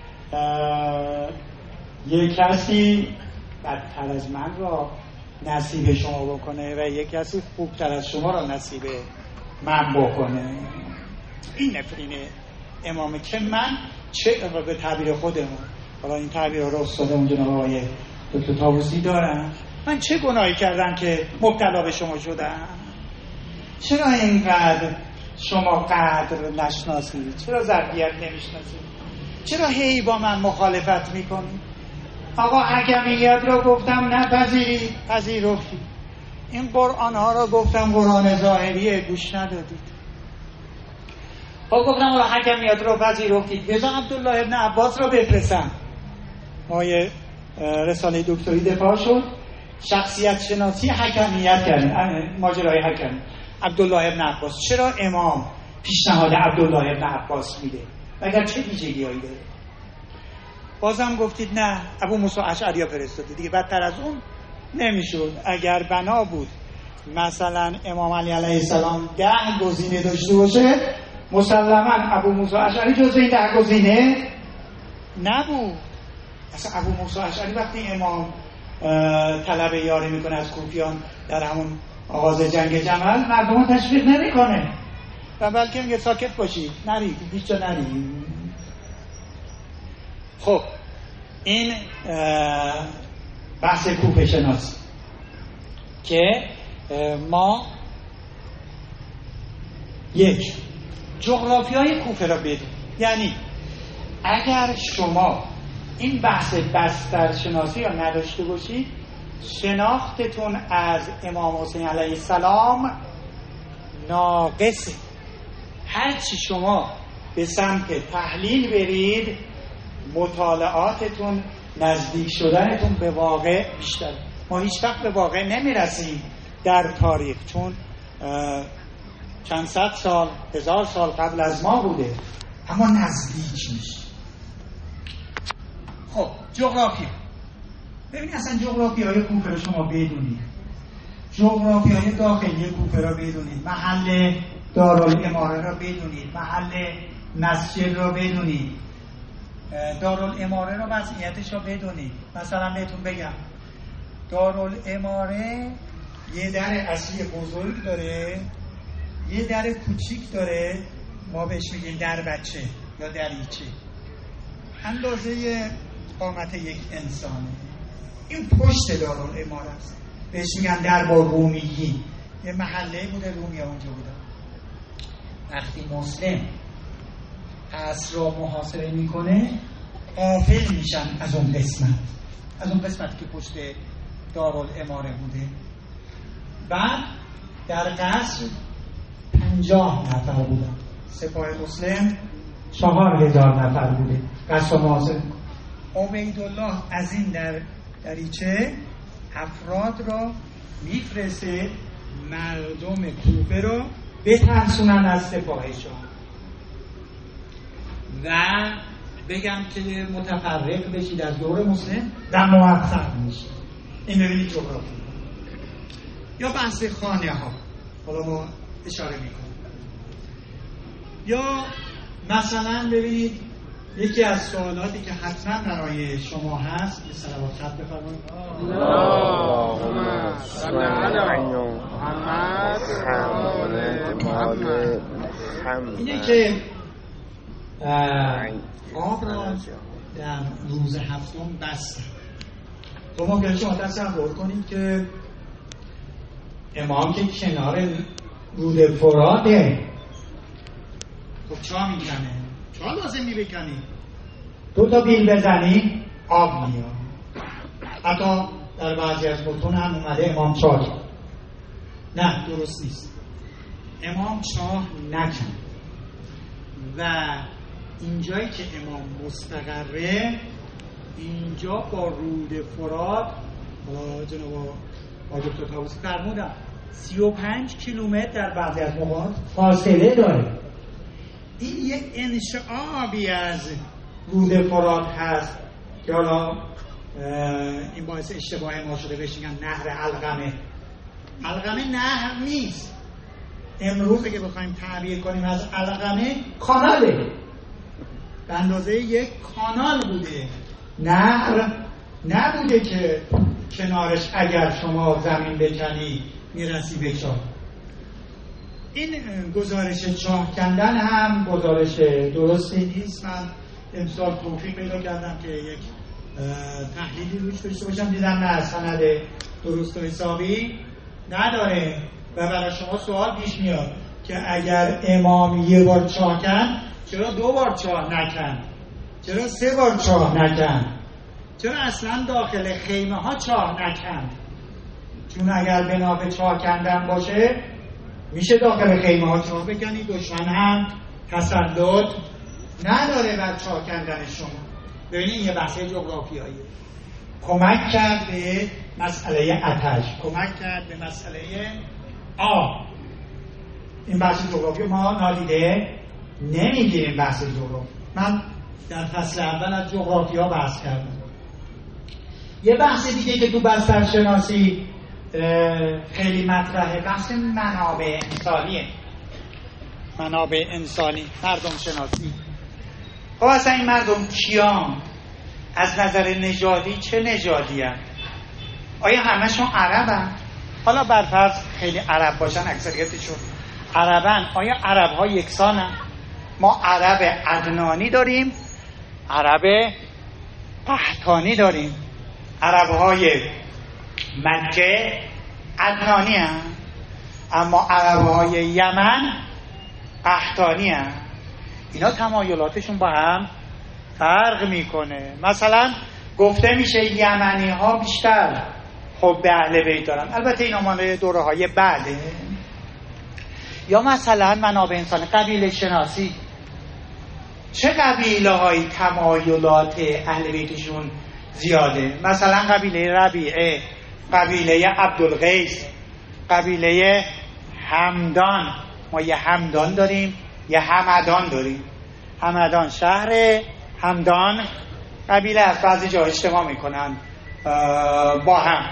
یک کسی بدتر از من را نصیب شما بکنه و یک کسی خوبتر از شما را نصیب من بکنه. این نفرین امامه که من چه به تعبیر خودمون، حالا این تعبیر رو استادمون جناب آقای دکتر طاووسی دارن، من چه گناهی کردم که مبتلا به شما شدم؟ چرا اینقدر شما قدر نشناسید؟ چرا ظرفیت نمیشناسید؟ چرا هی با من مخالفت میکنید؟ آقا حکمیت رو گفتم نپذیرید، پذیرفتید. این قرآن ها رو گفتم قرآن ظاهریه، گوش ندادید. خب گفتم آقا حکمیت رو پذیرفتید، بذار عبدالله ابن عباس رو بفرستم. مایه رساله دکتری دفاع شد، شخصیت شناسی حکمیت کردن، ماجرای حکم عبدالله ابن عباس. چرا امام پیشنهاد عبدالله ابن عباس میده؟ اگر چه ویژگی‌هایی داره؟ بازم گفتید نه، ابو موسی اشعری فرستاده دیگه. بدتر از اون نمیشد. اگر بنا بود مثلا امام علی علیه السلام 10 گزینه داشته باشه، مسلما ابو موسی اشعری جز این 10 گزینه نبود. اصلا ابو موسی اشعری وقتی امام طلب یاری میکنه از کوفیان در همون آغاز جنگ جمل، مردم تشویق نمیکنه و بلکه میگه ساکت باشید، نرید، هیچ جا نرید. خب این بحث کوفه شناسی که ما یک جغرافیای کوفه را بدیم. یعنی اگر شما این بحث بسترشناسی را نداشته باشید، شناختتون از امام حسین علیه السلام ناقصه. هرچی شما به سمت تحلیل برید، مطالعاتتون، نزدیک شدنتون به واقع بیشتر. ما هیچ وقت به واقع نمیرسیم در تاریخ، چون چند صد سال، 1000 سال قبل از ما بوده، اما نزدیک میشه. خب جغرافیا، ببینید اصلا جغرافیای کوفه رو شما بدونید، جغرافیای داخلی کوفه رو بدونید، محل دارالاماره رو بدونید، محل مسجد رو بدونید، دارالاماره رو وضعیتش رو بدونید. مثلا بهتون بگم دارالاماره یه در اصلی بزرگ داره، یه در کوچیک داره، ما بهش میگیم در بچه یا دریچه، اندازه قامت یک انسانه. این پشت دارالاماره است، بهش میگن در با رومیی. یه محله بوده، رومی ها اونجا بودن. وقتی مسلم عصر را محاصره میکنه، غافل میشن از اون قسمت که پشت دارالاماره بوده. بعد در قصر 50 نفر بودن، سپاه مسلم 4000 نفر بوده. قصر را محاصره میکنه. عبیدالله از این دریچه افراد را میفرسته مردم کوفه را بترسونن از سپاهشان و بگم که متفرق بشید از دور مسلم و موفق میشید. این ببینید جغرافی. یا بحث خانه ها، حالا ما اشاره میکنیم. یا مثلا ببینید یکی از سوالاتی که حتما برای شما هست یه صلوات خط بفرمایید. اللهم صل علی محمد. اینه که آب را در روز هفتم بستن. تو ممکنه شما تصور کنید که امام که کنار رود فراته، خب چاه میکنه، چاه لازم بکنی، 2 بیل بزنی آب میاد. حتی در بعضی از متون هم اومده امام چاه کرد. نه، درست نیست. امام چاه نکن و اینجایی که امام مستقره، اینجا با رود فرات، حالا جناب آقای دکتر طاووسی فرمودن 35 کیلومتر در بعضی از موقعات فاصله داره. این یک انشعابی از رود فرات هست که حالا این باعث اشتباه ما شده بهش میگن نهر علقمه. علقمه نهر نیست. امروز که بخوایم تعبیر کنیم از علقمه، کاناله، به اندازه یک کانال بوده، نهر نبوده که کنارش اگر شما زمین بکنی میرسی به چاه. این گزارش چاه کندن هم گزارش درستی نیست. من امسال توفیق پیدا کردم که یک تحلیلی روش داشته باشم، دیدم نه، سند درست و حسابی نداره و برای شما سوال پیش میاد که اگر امام 1 بار چاه کند، چرا 2 بار چاه نکند؟ چرا 3 بار چاه نکند؟ چرا اصلا داخل خیمه ها چاه نکند؟ چون اگر بنا به چاه کندن باشه میشه داخل خیمه ها چاه بکنی، دشمن هم تسلط نداره بر چاه کندن شما. ببینید یه بحث جغرافیایی کمک کرد به مسئله آتش، کمک کرد به مسئله آب. این بحث جغرافی ما نادیده نمیگیریم. بحث جغرافی من در فصل اول از جغرافیا بحث کردم. یه بحث دیگه که تو بسترشناسی خیلی مطرحه، بحث منابع انسانیه. منابع انسانی، مردم شناسی. خب اصلا این مردم کیان؟ از نظر نژادی چه نژادی هست؟ آیا همشون عربن؟ حالا برفرض خیلی عرب باشن، اکثریتشون عربن، آیا عرب ها یکسانن؟ ما عرب عدنانی داریم، عرب قحطانی داریم. عرب های مکه عدنانی هستند، اما عرب های یمن قحطانی هستند. اینا تمایلاتشون با هم فرق میکنه. مثلا گفته میشه یمنی ها بیشتر خب به اهل بیت دارن، البته اینا مال دوره های بعده. یا مثلا منابع انسان، قبیله شناسی، چه قبیله های تمایلات اهل بیتشون زیاده؟ مثلا قبیله ربیعه، قبیله عبدالقیس، قبیله همدان. ما یه همدان داریم، یه همدان داریم. همدان شهر، همدان قبیله از بعضی جا اجتماع میکنن با هم.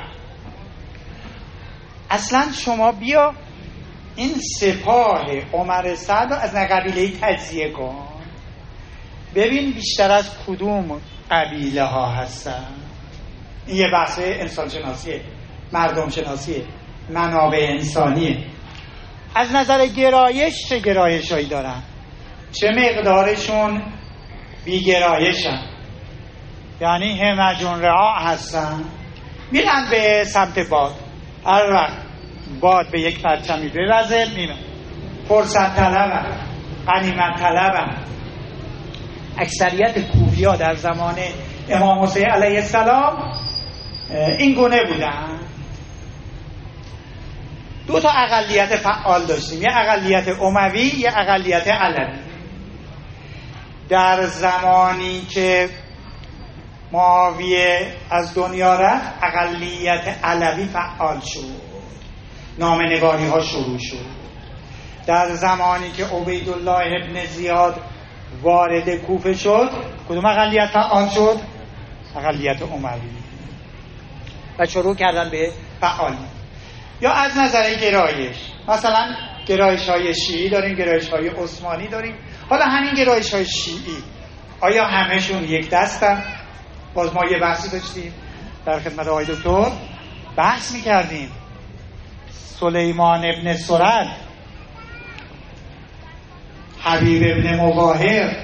اصلا شما بیا این سپاه عمر سعد از قبیله تجزیه کن، ببین بیشتر از کدوم قبیله ها هستن. این یه بحث انسان شناسیه، مردم شناسیه، منابع انسانیه. از نظر گرایش چه گرایش هایی دارن؟ چه مقدارشون بیگرایشن؟ یعنی همجون رعا هستن، میرن به سمت باد، هر وقت باد به یک پرچمی بوزه میرن. فرصت طلبن، غنیمت طلبن. اکثریت کوفی‌ها در زمان امام حسین علیه السلام این گونه بودن. 2 تا اقلیت فعال داشتیم، یه اقلیت اموی، یه اقلیت علوی. در زمانی که معاویه از دنیا رفت، اقلیت علوی فعال شد، نامه‌نگاری ها شروع شد. در زمانی که عبیدالله ابن زیاد وارد کوفه شد، کدوم اقلیت فعال شد؟ اقلیت اموی، و شروع کردن به فعالیت. یا از نظر گرایش، مثلا گرایش های شیعی داریم، گرایش های عثمانی داریم. حالا همین گرایش های شیعی آیا همهشون یک دستن؟ باز ما یه بحثی داشتیم در خدمت آقای دکتر، بحث میکردیم سلیمان ابن سرد، حبیب ابن مظاهر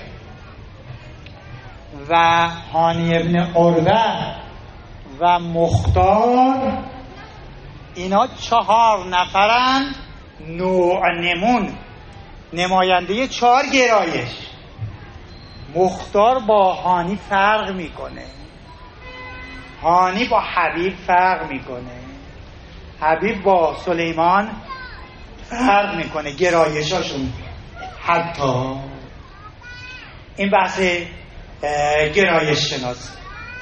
و هانی ابن عروه و مختار، اینا 4 نفرن نوع نمون، نماینده 4 گرایش. مختار با هانی فرق میکنه، هانی با حبیب فرق میکنه، حبیب با سلیمان فرق میکنه، گرایشاشون. حتی این بحث گرایش شناسی.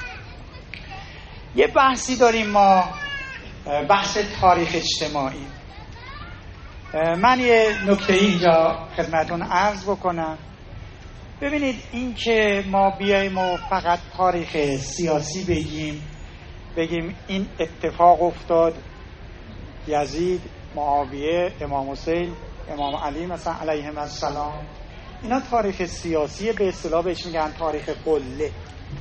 یه بحثی داریم ما، بحث تاریخ اجتماعی. من یه نکته اینجا خدمتون عرض بکنم. ببینید این که ما بیاییم و فقط تاریخ سیاسی بگیم این اتفاق افتاد، یزید، معاویه، امام حسین، امام علی مثلا علیهم السلام، اینا تاریخ سیاسی، به اصطلاح بهش میگن تاریخ قله.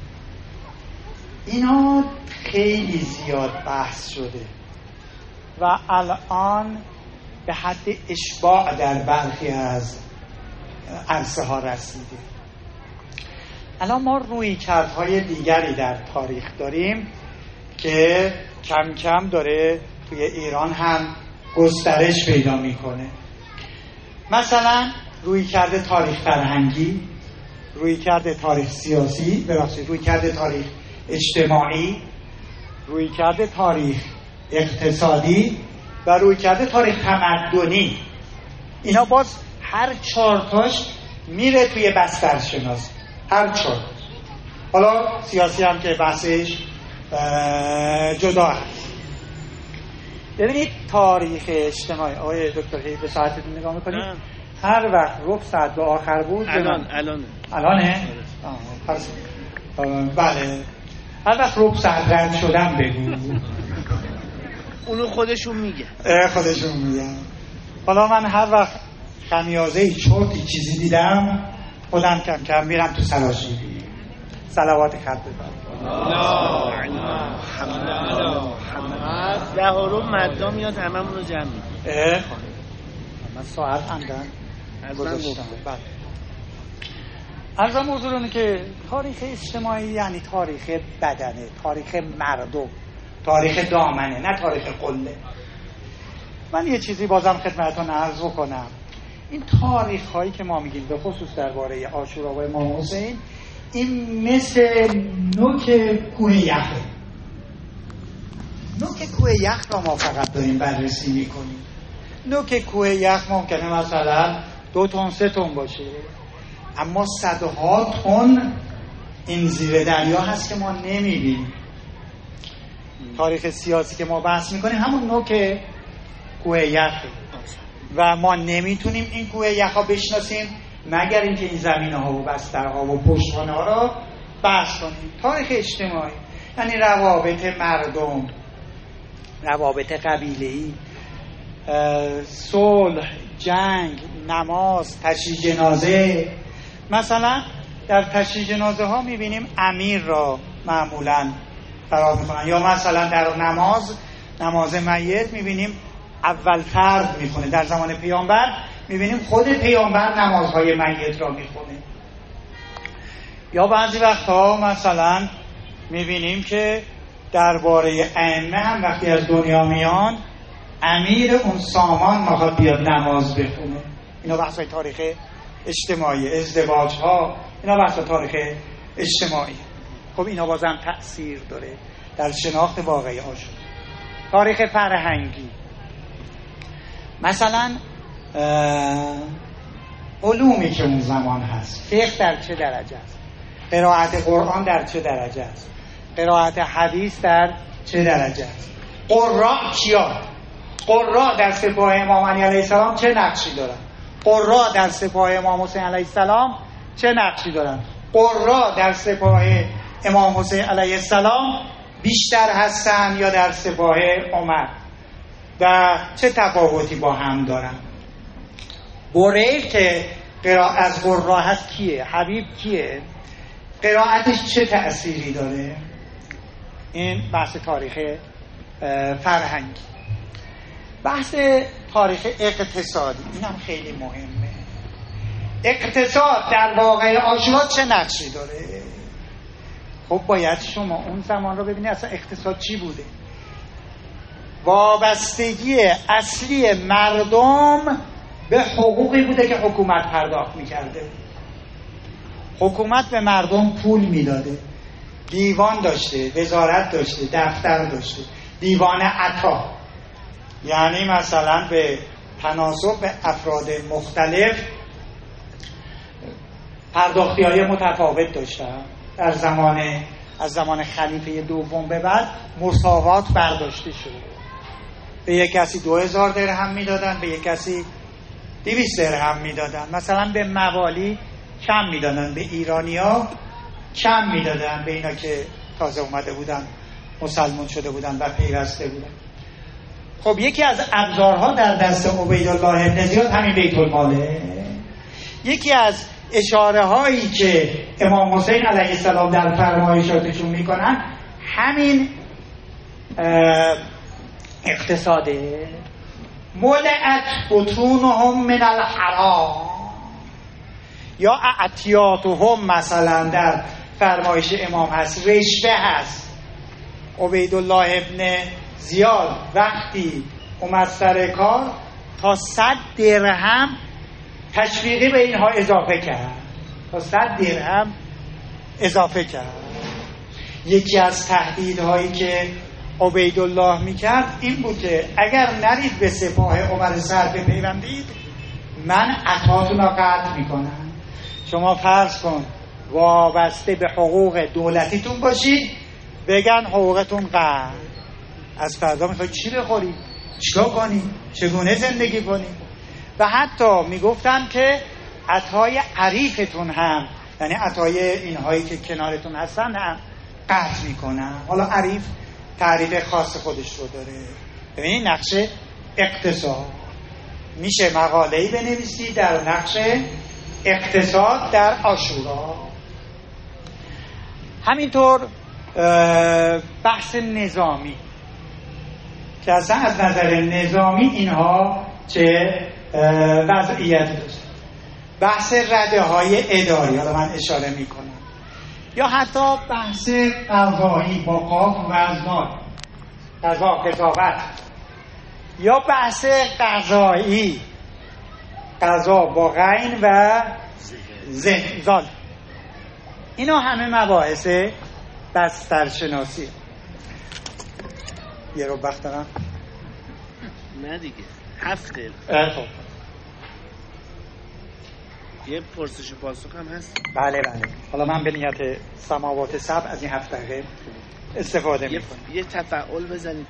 اینا خیلی زیاد بحث شده و الان به حد اشباع در برخی از عرصه ها رسیده. الان ما رویکردهای دیگری در تاریخ داریم که کم کم داره توی ایران هم گسترش پیدا میکنه. مثلا رویکرد تاریخ فرهنگی، رویکرد تاریخ سیاسی، رویکرد تاریخ اجتماعی، رویکرد تاریخ اقتصادی و رویکرد تاریخ تمدنی. اینا باز هر 4 تاش میره توی بسترشناسی، هر 4. حالا سیاسی هم که بحثش جدا هست. ببینید تاریخ اجتماعی، آقای دکتر هی به ساعتتون نگاه میکنید، هر وقت ربع ساعت به آخر بود. الانه؟ بله، هر وقت ربع ساعت رد شدم بگو. اونو خودشون میگه. حالا من هر وقت خمیازه چرتی چیزی دیدم خودم کم کم میرم تو سراشیبی. صلوات خط بفرمایید. از دهارو مدا میاد هممون رو جمع میکنه. من ساعت همدن از من گفتم. عرضم حضورونه که تاریخ اجتماعی یعنی تاریخ بدنه، تاریخ مردم، تاریخ دامنه، نه تاریخ قله. من یه چیزی بازم خدمتتون عرض بکنم. این تاریخ هایی که ما میگیم به خصوص درباره عاشورا و امام حسین، این مثل نوک کوه یخه. نوک کوه یخ را ما فقط داریم بررسی میکنیم. نوک کوه یخ ممکنه مثلا 2 تن 3 تن باشه، اما صدها تن این زیر دریا هست که ما نمیبینیم. تاریخ سیاسی که ما بحث میکنیم همون نوک کوه یخه و ما نمیتونیم این کوه یخ ها بشناسیم مگر اینکه این زمینه ها و بسترها و پشتوانه ها را بحث کنیم. تاریخ اجتماعی یعنی روابط مردم، روابط قبیله‌ای، صلح، جنگ، نماز، تشییع جنازه. مثلا در تشییع جنازه ها میبینیم امیر را معمولا فرار میکنن، یا مثلا در نماز میت میبینیم اول فرد میخونه. در زمان پیامبر میبینیم خود پیامبر نمازهای میت را میخونه. یا بعضی وقتها مثلا میبینیم که درباره ائمه هم وقتی از دنیا میان امیر اون سامان میخواد بیاد نماز بخونه. اینا بحث تاریخ اجتماعی، ازدواج ها، اینا بحث تاریخ اجتماعی. خب اینا بازم تأثیر داره در شناخت واقعی هاشون. تاریخ فرهنگی، مثلا علومی که اون زمان هست، فقه در چه درجه است، قرائت قرآن در چه درجه است، قرائت حدیث در چه درجه است، قراء کیا، قراء در سپاه امام علی علیه السلام چه نقشی دارن، قراء در سپاه امام حسین علیه السلام چه نقشی دارن، قراء در سپاه امام حسین علیه السلام بیشتر هستن یا در سپاه عمر و چه تفاوتی با هم دارن. بریل که از قراء هست کیه؟ حبیب کیه؟ قرائتش چه تأثیری داره؟ این بحث تاریخ فرهنگی. بحث تاریخ اقتصادی، این هم خیلی مهمه. اقتصاد در واقع عاشورا چه نقشی داره؟ خب باید شما اون زمان رو ببینید اصلا اقتصاد چی بوده. وابستگی اصلی مردم به حقوقی بوده که حکومت پرداخت میکرده. حکومت به مردم پول میداده، دیوان داشته، وزارت داشته، دفتر داشته، دیوان عطا، یعنی مثلا به تناسب به افراد مختلف پرداختی‌های متفاوت داشتن. از زمان خلیفه دوم به بعد مساوات برداشته شد. به یک کسی 2000 درهم میدادن، به یک کسی 200 درهم میدادن. مثلا به موالی کم میدادن، به ایرانی‌ها کم میدادن، به اینا که تازه اومده بودن، مسلمان شده بودن و پیوسته بودن. خب یکی از ابزارها در دست عبیدالله ابن زیاد همین بیت الماله. یکی از اشاره هایی که امام حسین علیه السلام در فرمایشاتشون میکنن همین اقتصاده. ملئت بطونهم من الحرام، یا اعتیاتهم مثلا در فرمایش امام هست، رشوه هست. عبیدالله ابن زیاد وقتی اومد سر کار تا 100 درهم تشویقی به اینها اضافه کرد، تا 100 درهم اضافه کرد. یکی از تهدیدهایی که عبیدالله میکرد این بود که اگر نرید به سپاه عمر سعد بپیوندید من عطاتون را قطع میکنم. شما فرض کن وابسته به حقوق دولتیتون باشید، بگن حقوقتون قطع، از فردا میخواید چی بخورید، چیکار کنید، چگونه زندگی کنید. و حتی میگفتن که عطای عریفتون هم، یعنی عطای اینهایی که کنارتون هستن هم قطع میکنن. حالا عریف تعریف خاص خودش رو داره. ببینید نقش اقتصاد، میشه مقاله‌ای بنویسی در نقش اقتصاد در عاشورا. همینطور بحث نظامی که اصلا از نظر نظامی اینها چه وضعیتی داشت. بحث رده های اداری، حالا من اشاره میکنم، یا حتی بحث قضایی با قاف و ازناد، قضاوت، یا بحث قضایی، قضا با غین و زال. اینا همه مباحث بسترشناسی. یه رو وقت دارم؟ نه دیگه 7 دقیقه. خب یه پرسش و پاسخ هم هست. بله. حالا من به نیت سماوات سبع از این 7 دقیقه استفاده میکنم. یه تفعول بزنید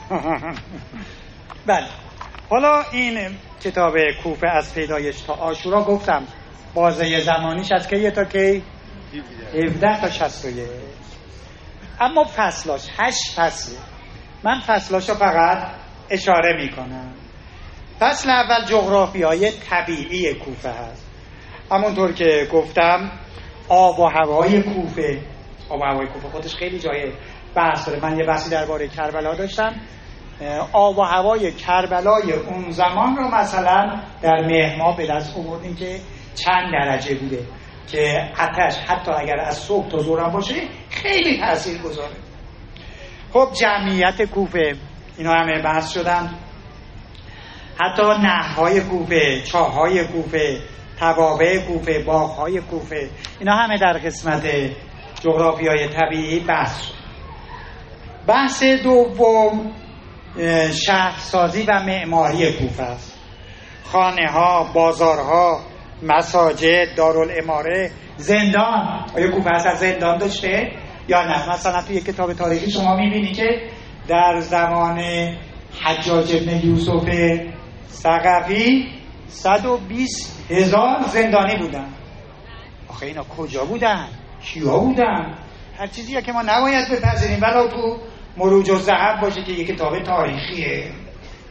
بله. حالا این کتاب کوفه از پیدایش تا عاشورا گفتم بازه زمانیش از کی تا کی؟ 17 تا 61. اما فصلاش 8 فصله. من فصلاشو فقط اشاره میکنم. فصل اول جغرافیای طبیعی کوفه هست. همونطور که گفتم آب و هوای کوفه خودش خیلی جای بحث داره. من یه بحثی درباره کربلا داشتم. آب و هوای کربلای اون زمان رو مثلا در مهر ماه به دست آوردیم که چند درجه بوده که آتش حتی اگر از صبح تا ظهر باشه خیلی تأثیر گذاره. خب جمعیت کوفه اینا همه بحث شدن. حتی نهرهای کوفه، چاهای کوفه، توابع کوفه، باغهای کوفه، اینا همه در قسمت جغرافیای طبیعی بحث شد. بحث دوم شهرسازی و معماری کوفه است. خانه ها، بازارها، مساجد، دارالعماره، زندان. آیا کوفه اصلا زندان داشته یا نه؟ مثلا توی کتاب تاریخی شما میبینی که در زمان حجاج ابن یوسف ثقفی 120,000 زندانی بودن. آخه اینا کجا بودن؟ کیا بودن؟ هر چیزی که ما نباید بپذیریم ولی تو مروج الذهب باشه که یک کتاب تاریخیه.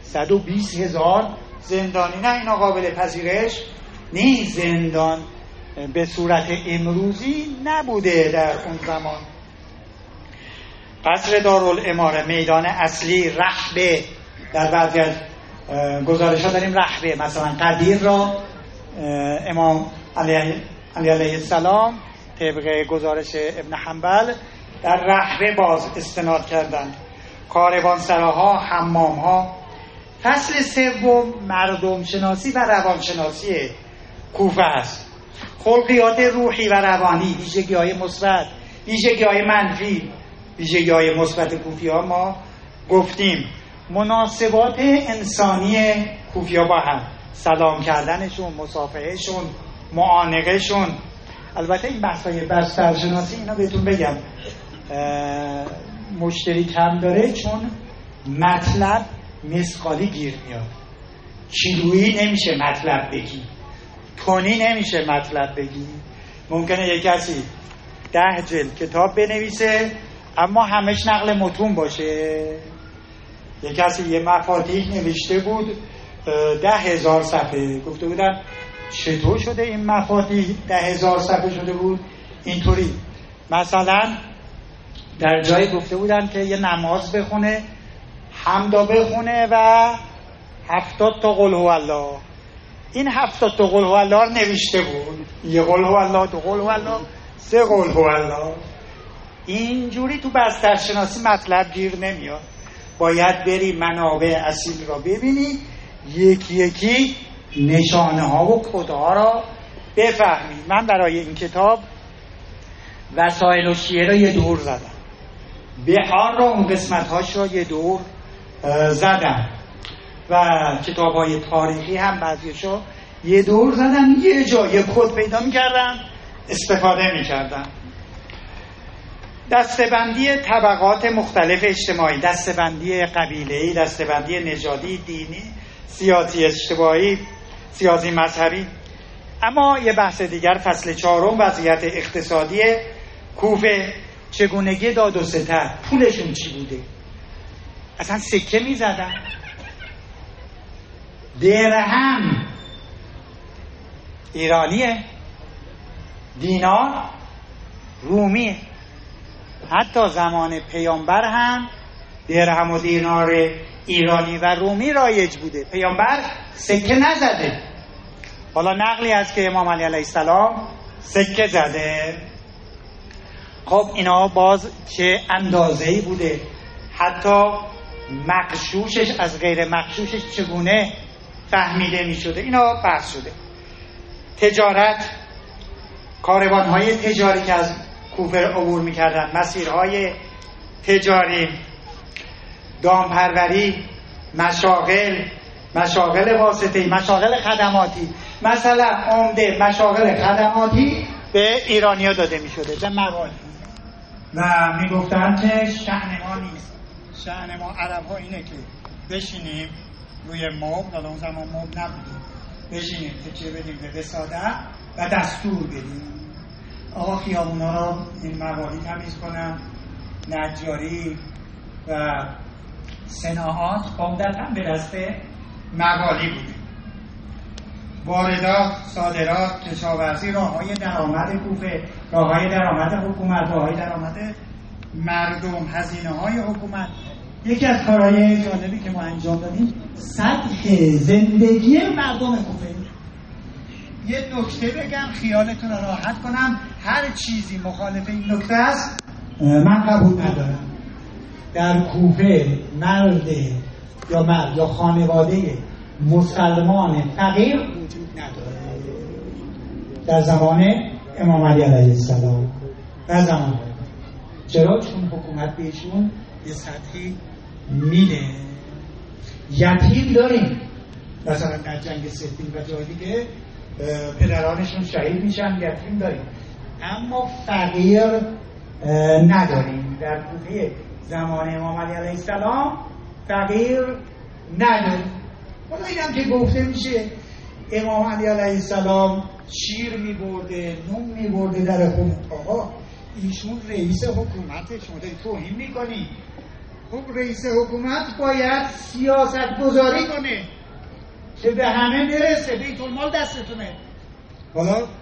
120,000 زندانی، نه اینا قابل پذیرش نیست. زندان به صورت امروزی نبوده در اون زمان. قصر دارالاماره، میدان اصلی، رحبه، در بعضی از گزارش‌ها داریم رحبه، مثلا قدیر را امام علیه السلام طبق گزارش ابن حنبل در رحبه باز استناد کردند. کاروانسراها، حمام‌ها. فصل سوم مردم شناسی و روان شناسی کوفه است. خلقیات روحی و روانی، ویژگی‌های مثبت، ویژگی‌های منفی. ویژگی‌های مثبت کوفی‌ها ما گفتیم. مناسبات انسانی کوفی‌ها با هم، سلام کردنشون، مصافحهشون، معانقهشون. البته این بحث‌های بسترشناسی اینا بهتون بگم مشتری کم داره، چون مطلب مسقالی گیر میاد. کیلویی نمیشه مطلب بگی، تونی نمیشه مطلب بگی. ممکنه یک کسی 10 جلد کتاب بنویسه اما همش نقل متون باشه. یک کسی یه مفاتیح نوشته بود 10,000 صفحه، گفته بودن چطور شده این مفاتیح 10,000 صفحه شده بود؟ اینطوری مثلا در جایی گفته بودن که یه نماز بخونه، حمدا بخونه و 70 تا قل هو الله. این 70 تا قل هو الله رو نوشته بود، یه قل هو الله، 2 قل هو الله، 3 قل هو الله. اینجوری تو بسترشناسی مطلب گیر نمیاد. باید بری منابع اصیل را ببینی، یکی یکی نشانه ها و کدها را بفهمی. من برای این کتاب وسایل و شیعه را یه دور زدم، بحار را اون قسمت هاش را یه دور زدم و کتاب های تاریخی هم بعضیشو یه دور زدم. یه جا یه کد پیدا میکردم استفاده میکردم. دسته‌بندی طبقات مختلف اجتماعی، دسته‌بندی قبیله‌ای، دسته‌بندی نژادی، دینی، سیاسی اجتماعی، سیاسی مذهبی. اما یه بحث دیگر، فصل 4 وضعیت اقتصادی کوفه، چگونگی داد و ستد، پولشون چی بوده، اصلا سکه میزدن، درهم ایرانیه، دینار رومیه. حتی زمان پیامبر هم درهم و دینار ایرانی و رومی رایج بوده، پیامبر سکه نزده. حالا نقلی هست که امام علی علیه السلام سکه زده. خب اینا باز چه اندازه‌ای بوده، حتی مغشوشش از غیر مغشوشش چگونه فهمیده می شده، اینا بحث شده. تجارت، کاروان‌های تجاری که از کوفه عبور می کردن، مسیرهای تجاری، دامپروری، مشاغل واسطه‌ای، مشاغل خدماتی. مثلا عمده مشاغل خدماتی به ایرانی‌ها داده می شده، به موالی، و می گفتن که شأن ما نیست، شأن ما عرب‌ها اینه که بشینیم روی مبل، حالا اون زمان مبل نبوده، بشینیم تکیه بدیم به وساده و دستور بدیم آقا خیابونا را این موالی تمیز کنن. نجاری و صناعات عمدتاً به دست موالی بوده. واردات، صادرات، کشاورزی، راه‌های درآمد کوفه، راه‌های درآمد حکومت، راه‌های درآمد مردم، هزینه‌های حکومت. یکی از کارهای جالبی که ما انجام دادیم سطح زندگی مردم کوفه. یه نکته بگم خیالتون رو راحت کنم، هر چیزی مخالف این نکته است من قبول ندارم. در کوفه مرد یا خانواده مسلمان فقیر وجود نداره. در زمان امام علی علیه السلام در زمان، چرا؟ چون حکومت بهشون یه سطحی میده. یتیم داریم، مثلا در جنگ سفین و جای دیگه پدرانشون شهید میشن، یتیم داریم، اما فقیر نداریم. در کوفه زمان امام علی علیه السلام فقیر نداریم. حالا اینم که گفته میشه امام علی علیه السلام شیر میبرده، نون میبرده در خونه. آقا ایشون رئیس حکومت، شما داری توهین میکنی. خب رئیس حکومت باید سیاست گذاری کنه که به همه برسه، بیت المال دستتونه. حالا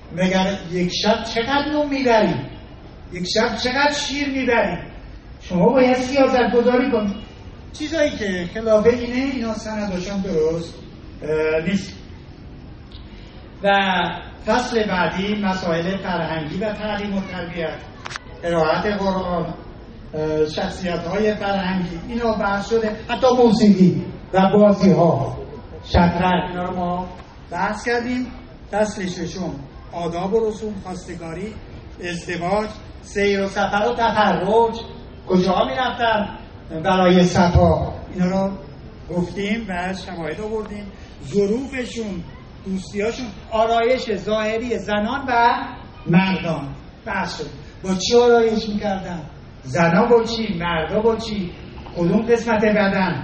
مگر یک شب چقدر نون میبری؟ یک شب چقدر شیر میبری؟ شما باید سیاست گذاری کنید. چیزایی که خلاف اینه، اینا سنداشون درست نیست. و فصل بعدی مسائل فرهنگی و تعلیم و تربیت، قرائت قرآن، شخصیت‌های فرهنگی، اینا بحث شده. حتی موسیقی و بازی‌ها، شطرنج، اینا رو ما بحث کردیم. فصل ششم آداب و رسوم، خواستگاری، ازدواج، سیر و سفر و تفرج، کجا می‌رفتن برای سفر، اینا رو گفتیم و شواهد آوردیم. ظروفشون، دوستیاشون، آرایش ظاهری زنان و مردان بحث شد. با چی آرایش میکردن؟ زنا با چی؟ مردا با چی؟ کدوم قسمت بدن؟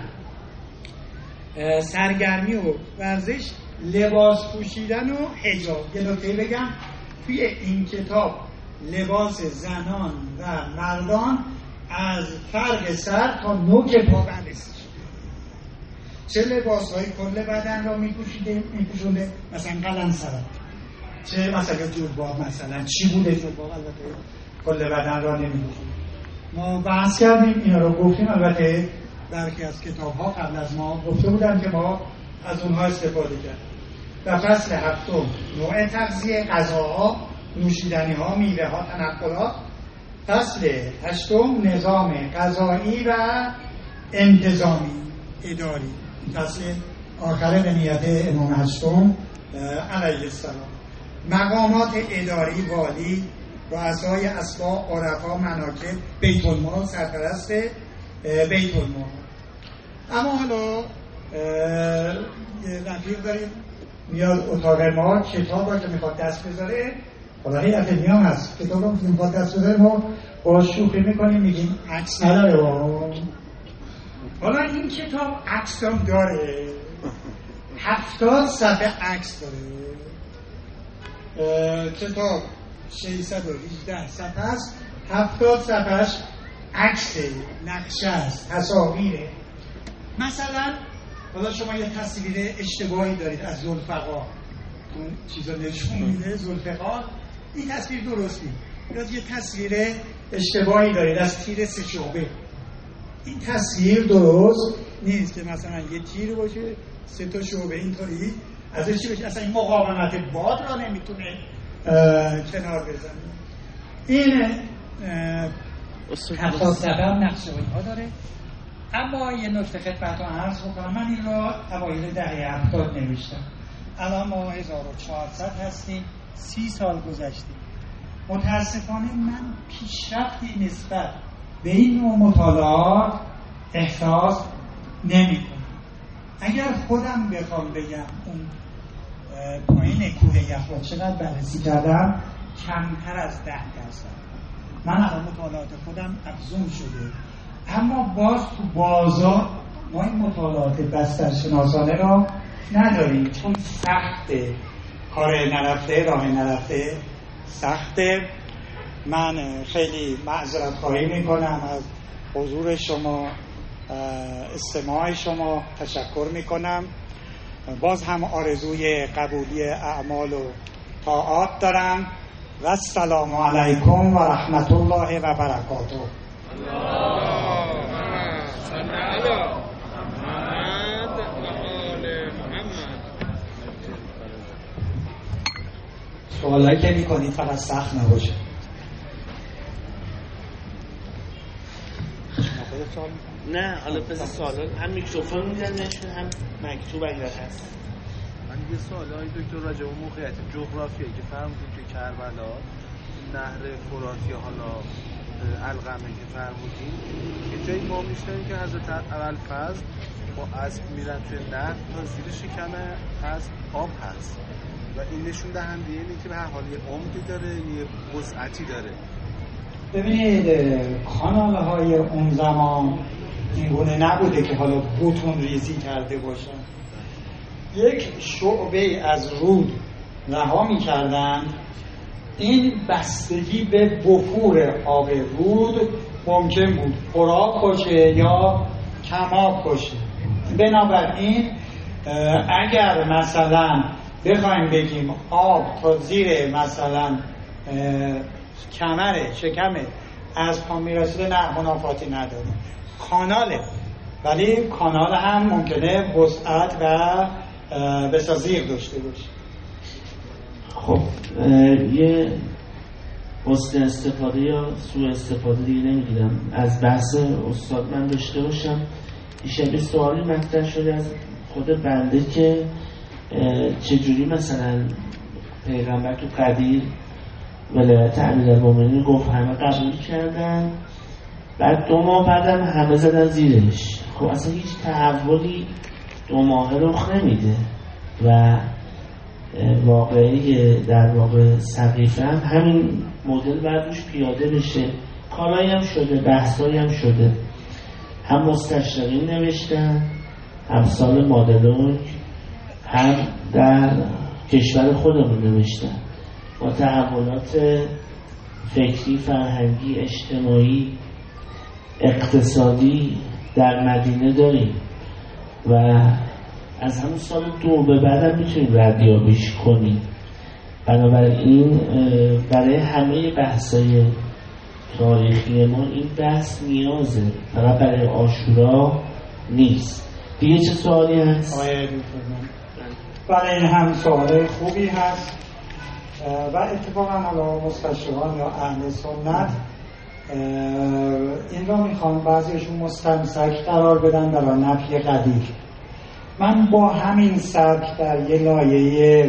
سرگرمی و ورزش، لباس پوشیدن و حجاب. یه نکته بگم، توی این کتاب لباس زنان و مردان از فرق سر تا نوک پا بررسی شده. چه لباس‌های کل بدن را می‌پوشونده؟ مثلا قلمسرد، چه مثلا جورباب، مثلا چی بوده جورباب؟ البته کل بدن را نمی‌پوشونه. ما بحث کردیم، اینا رو گفتیم. البته برخی از کتاب‌ها قبل از ما گفته بودن که ما از اونها استفاده کردیم. در فصل هفتم نوع تغذیه، غذاها، نوشیدنی‌ها، میوه‌ها، تنقلات. فصل هشتم نظام غذایی و انتظامی اداری. فصل آخر به نیت امام هشتم علیه السلام. مقامات اداری، والی، رؤسای اسباء، عرفا، مناکب، بیت المال، سرپرست بیت المال. اما حالا یه رفیق داریم میاد اتاق ما، کتاب را که میخواد دست بذاره، حالا هیئت نیام هست، کتاب را که میخواد دست بذاره ما با شوخی میکنیم، میگیم عکس نداره. حالا این کتاب عکس هم داره، 70 صفحه عکس داره. کتاب 618 صفحه است، 70 صفحهش عکس، نقشه است، تصاویره. مثلا حالا شما یه تصویر اشتباهی دارید از ذوالفقار، اون چیزا نشون میده ذوالفقار، این تصویر درست نیست. یا یه تصویر اشتباهی دارید از تیر 3 شعبه، این تصویر درست نیست که مثلا یه تیر باشه 3 تا شعبه اینطوری ازش چی بشه، اصلا این مقاومت باد را نمیتونه کنار بزنه. این 70 صفحه هم نقشه ها داره. اما یه نکته خدمتتون عرض بکنم، من این را اوایل دهه 70 نوشتم، الان ما 1400 هستیم، 30 سال گذشتیم. متاسفانه من پیشرفتی نسبت به این نوع مطالعات احساس نمی کنم. اگر خودم بخوام بگم اون پایین کوه یخ چقدر بررسی کردم، کمتر از 10%. من الان مطالعات خودم افزون شده، اما باز تو بازار ما این مطالعات بسترشناسانه را نداریم، چون سخته، کار نرفته، راه نرفته سخته. من خیلی معذرت خواهی میکنم از حضور شما، استماع شما، تشکر میکنم. باز هم آرزوی قبولی اعمال و طاعات دارم و السلام علیکم و رحمت الله و برکاته. سوالایی که میکنید فقط سخت نباشه. نه حالا بذار سوالا هم میکروفون میدن نشون، هم مکتوب اگر هست. من یه سوالای دکتر راجع به موقعیت جغرافیایی که فرمودید که کربلا، نهر فرات یا حالا القمه که فرمودید، یه جایی ما میشنیم که حضرت ابوالفضل با اسب میرن توی نهر تا زیر شکم اسب آب هست و این نشون دهنده اینه که به هر حال یه عمقی داره، یه وسعتی داره. ببینید کانال‌های اون زمان اینگونه نبوده که حالا بتون ریزی کرده باشن. یک شعبه از رود رها می‌کردن، این بستگی به بخور آب رود ممکن بود پرآب باشه یا کم‌آب باشه. بنابراین اگر مثلا بخوایم بگیم آب تا زیر مثلا کمره شکمه از پا میرسیده، نه منافاتی نداره، کاناله، ولی کانال هم ممکنه وسعت و بسازیر داشته باشه. خب یه حسن استفاده یا سوء استفاده دیگه نمیگیرم از بحث استاد من داشته باشم. دیشب سوالی مطرح شده از خود بنده که چجوری مثلا پیغمبر تو قدیر ولایت امیرالمومنین گفت همه قبول کردن، بعد 2 ماه بعدم همه زدن زیرش. خب اصلا هیچ تحولی 2 ماه رخ نمیده و واقعی در واقع سقیفه هم همین مدل بعد روش پیاده بشه. کارایی هم شده، بحثایی هم شده، هم مستشرقین نوشتن، هم سال مادلون، هم در کشور خودمون نوشتن. با تحولات فکری، فرهنگی، اجتماعی، اقتصادی در مدینه داریم و از همون سال 2 به بعد هم میتونیم ردیابیش کنیم. بنابراین برای همه بحثای تاریخی ما این بحث نیازه، فقط برای عاشورا نیست. دیگه چه سوالی هست؟ برای این هم سوال خوبی هست و اتفاقا حالا مستشرقان یا اهل سنت این را میخوان بعضیشون مستمسک قرار بدن برای نفی قدیر. من با همین سبک در یه لایه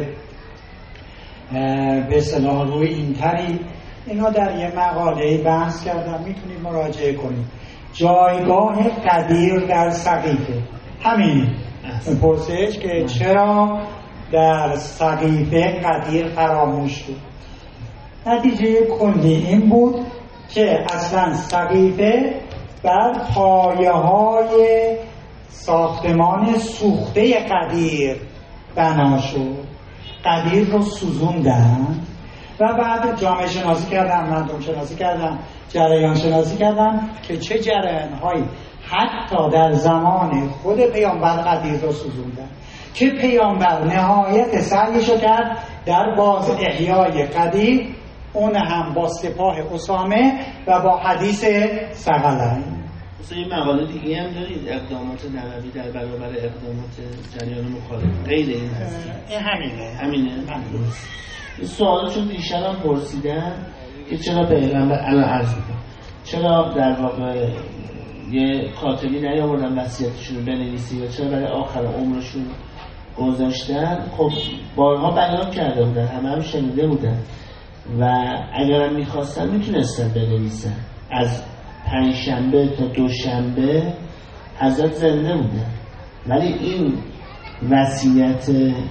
به اصطلاح روی اینتری اینا در یه مقاله بحث کردم، میتونید مراجعه کنید. جایگاه قدیر در سقیفه، همین پرسش که چرا در سقیفه قدیر فراموش شد. نتیجه کلی این بود که اصلا سقیفه بر پایه‌های ساختمان سوخته قدیر بنا شد. قدیر رو سوزوندن و بعد جامعه شناسی کردن، مردم شناسی کردن، جریان شناسی کردن که چه جریان‌هایی حتی در زمان خود پیامبر قدیر رو سوزوندن، که پیامبر نهایت سعیشو کرد در باز احیای قدیر، اون هم با سپاه اسامه و با حدیث ثقلین. مثلا این مقاله دیگه هم دارید، اقدامات نبوی در برابر اقدامات جریان مخالف، غیر این هست؟ این همینه. این سوال چون دیشب هم پرسیدن که چرا پیغمبر الان عرض میکنم چرا در واقع یه کاتبی نیاوردن وصیتشون رو بنویسی و چرا برای آخر عمرشون گذاشتن. خب بارها بیان کرده بودن، همه هم شنیده بودن و اگرم میخواستن میتونستن بنویسن. از 5 شنبه تا 2 شنبه حضرت زنده بودن، ولی این وصیت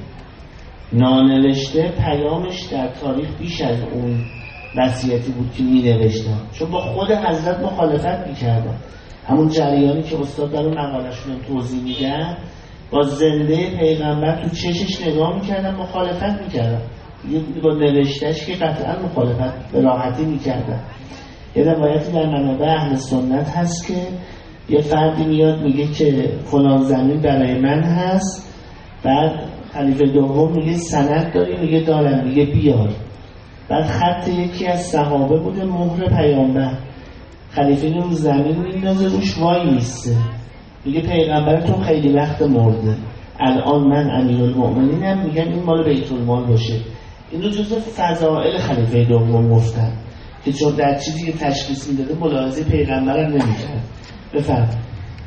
نانوشته پیامش در تاریخ بیش از اون وصیتی بود که می نوشتن، چون با خود حضرت مخالفت میکردن. همون جریانی که استاد در اون مقالشون هم توضیح میدن، با زنده پیغمبر تو چشش نگاه میکردن، مخالفت میکردن. با نوشتهش که قطعا مخالفت به راحتی میکردن. یه روایتی در منابع اهل سنت هست که یه فردی میاد میگه که فلان زمین برای من هست، بعد خلیفه دوم میگه سند داری؟ میگه دارم. میگه بیار. بعد خط یکی از صحابه بوده، مهر پیامبر. خلیفه رو زمین میندازه، روش وای میسته، میگه پیغمبرتون خیلی وقت مرده، الان من امیرالمومنینم، میگن این مال بیت المال باشه. این رو جزء فضائل خلیفه دوم گفتن که چون در چیزی که تشخیص میداده ملاحظه پیغمبرم نمیکرد. بفرمایید.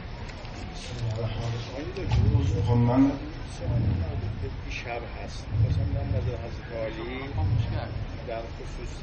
من شب هست مثلا من نظر حضرت عالی در خصوص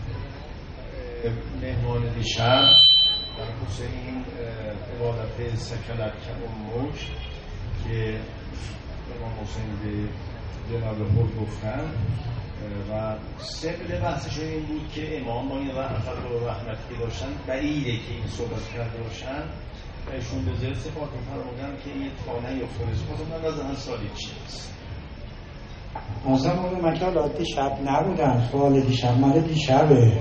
مهمان دیشب، در خصوص این عبادت سکنت موج که امام حسین به جناب خود گفتن و سبب بحثش این بود که امام با این رحمت و رحمتی که داشتن بعیده که این صحبت کرده باشن و ایشون به زیر صفات فرمودن که این اتفاق نیفتاده. صفات من نظرن سالی چیست؟ اصلا اون مکال عادی شب نبودن، سوال دیشب مال دیشبه.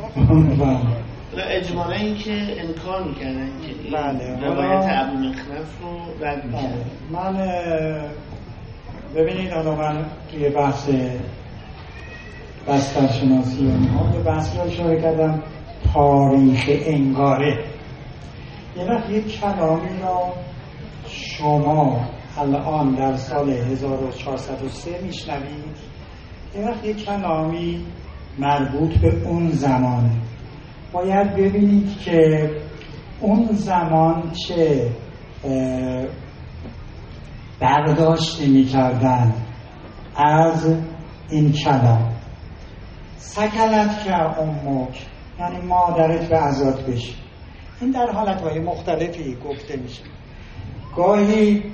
اجمالا این که انکار میکردن که روایت ابو مخنف رو رد میکردن. من ببینید حالا من توی بحث بسترشناسی یه بحثی رو اشاره کردم، تاریخ انگاره. یه وقت یک کلامی را شما الان در سال 1403 میشنوید، یه وقت یک کلامی مربوط به اون زمانه. باید ببینید که اون زمان چه برداشتی میکردن از این کلام. سکلت که امک یعنی مادرت به عزات بشه. این در حالتهای مختلفی گفته میشه. گاهی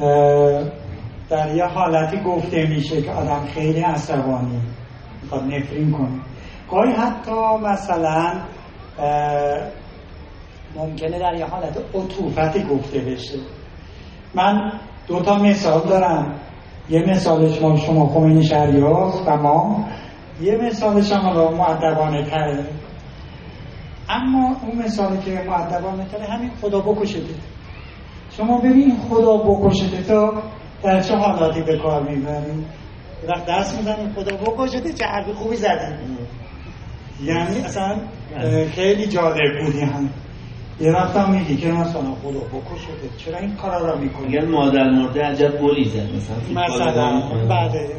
در یه حالتی گفته میشه که آدم خیلی عصبانی میخواد نفرین کنه. گاهی حتی مثلا ممکنه در یه حالت عطوفتی گفته بشه. من 2 مثال دارم. یه مثالش ما شما خمینی شهریار و ما، یه مثالش هم مؤدبانه تره. اما اون مثالی که مؤدبانه تره همین خدا بکشته. شما ببین خدا بکشته تا در چه حالاتی به کار میبرید. وقت دست میزنید خدا بکشته، چه حرفی خوبی زدید. یعنی اصلا خیلی جالب بودی هم. یه وقت هم میگی که مثلا خدا بکشته چرا این کارا را میکنی؟ میگن مادر مرده عجب گلی زد مثلا. بعده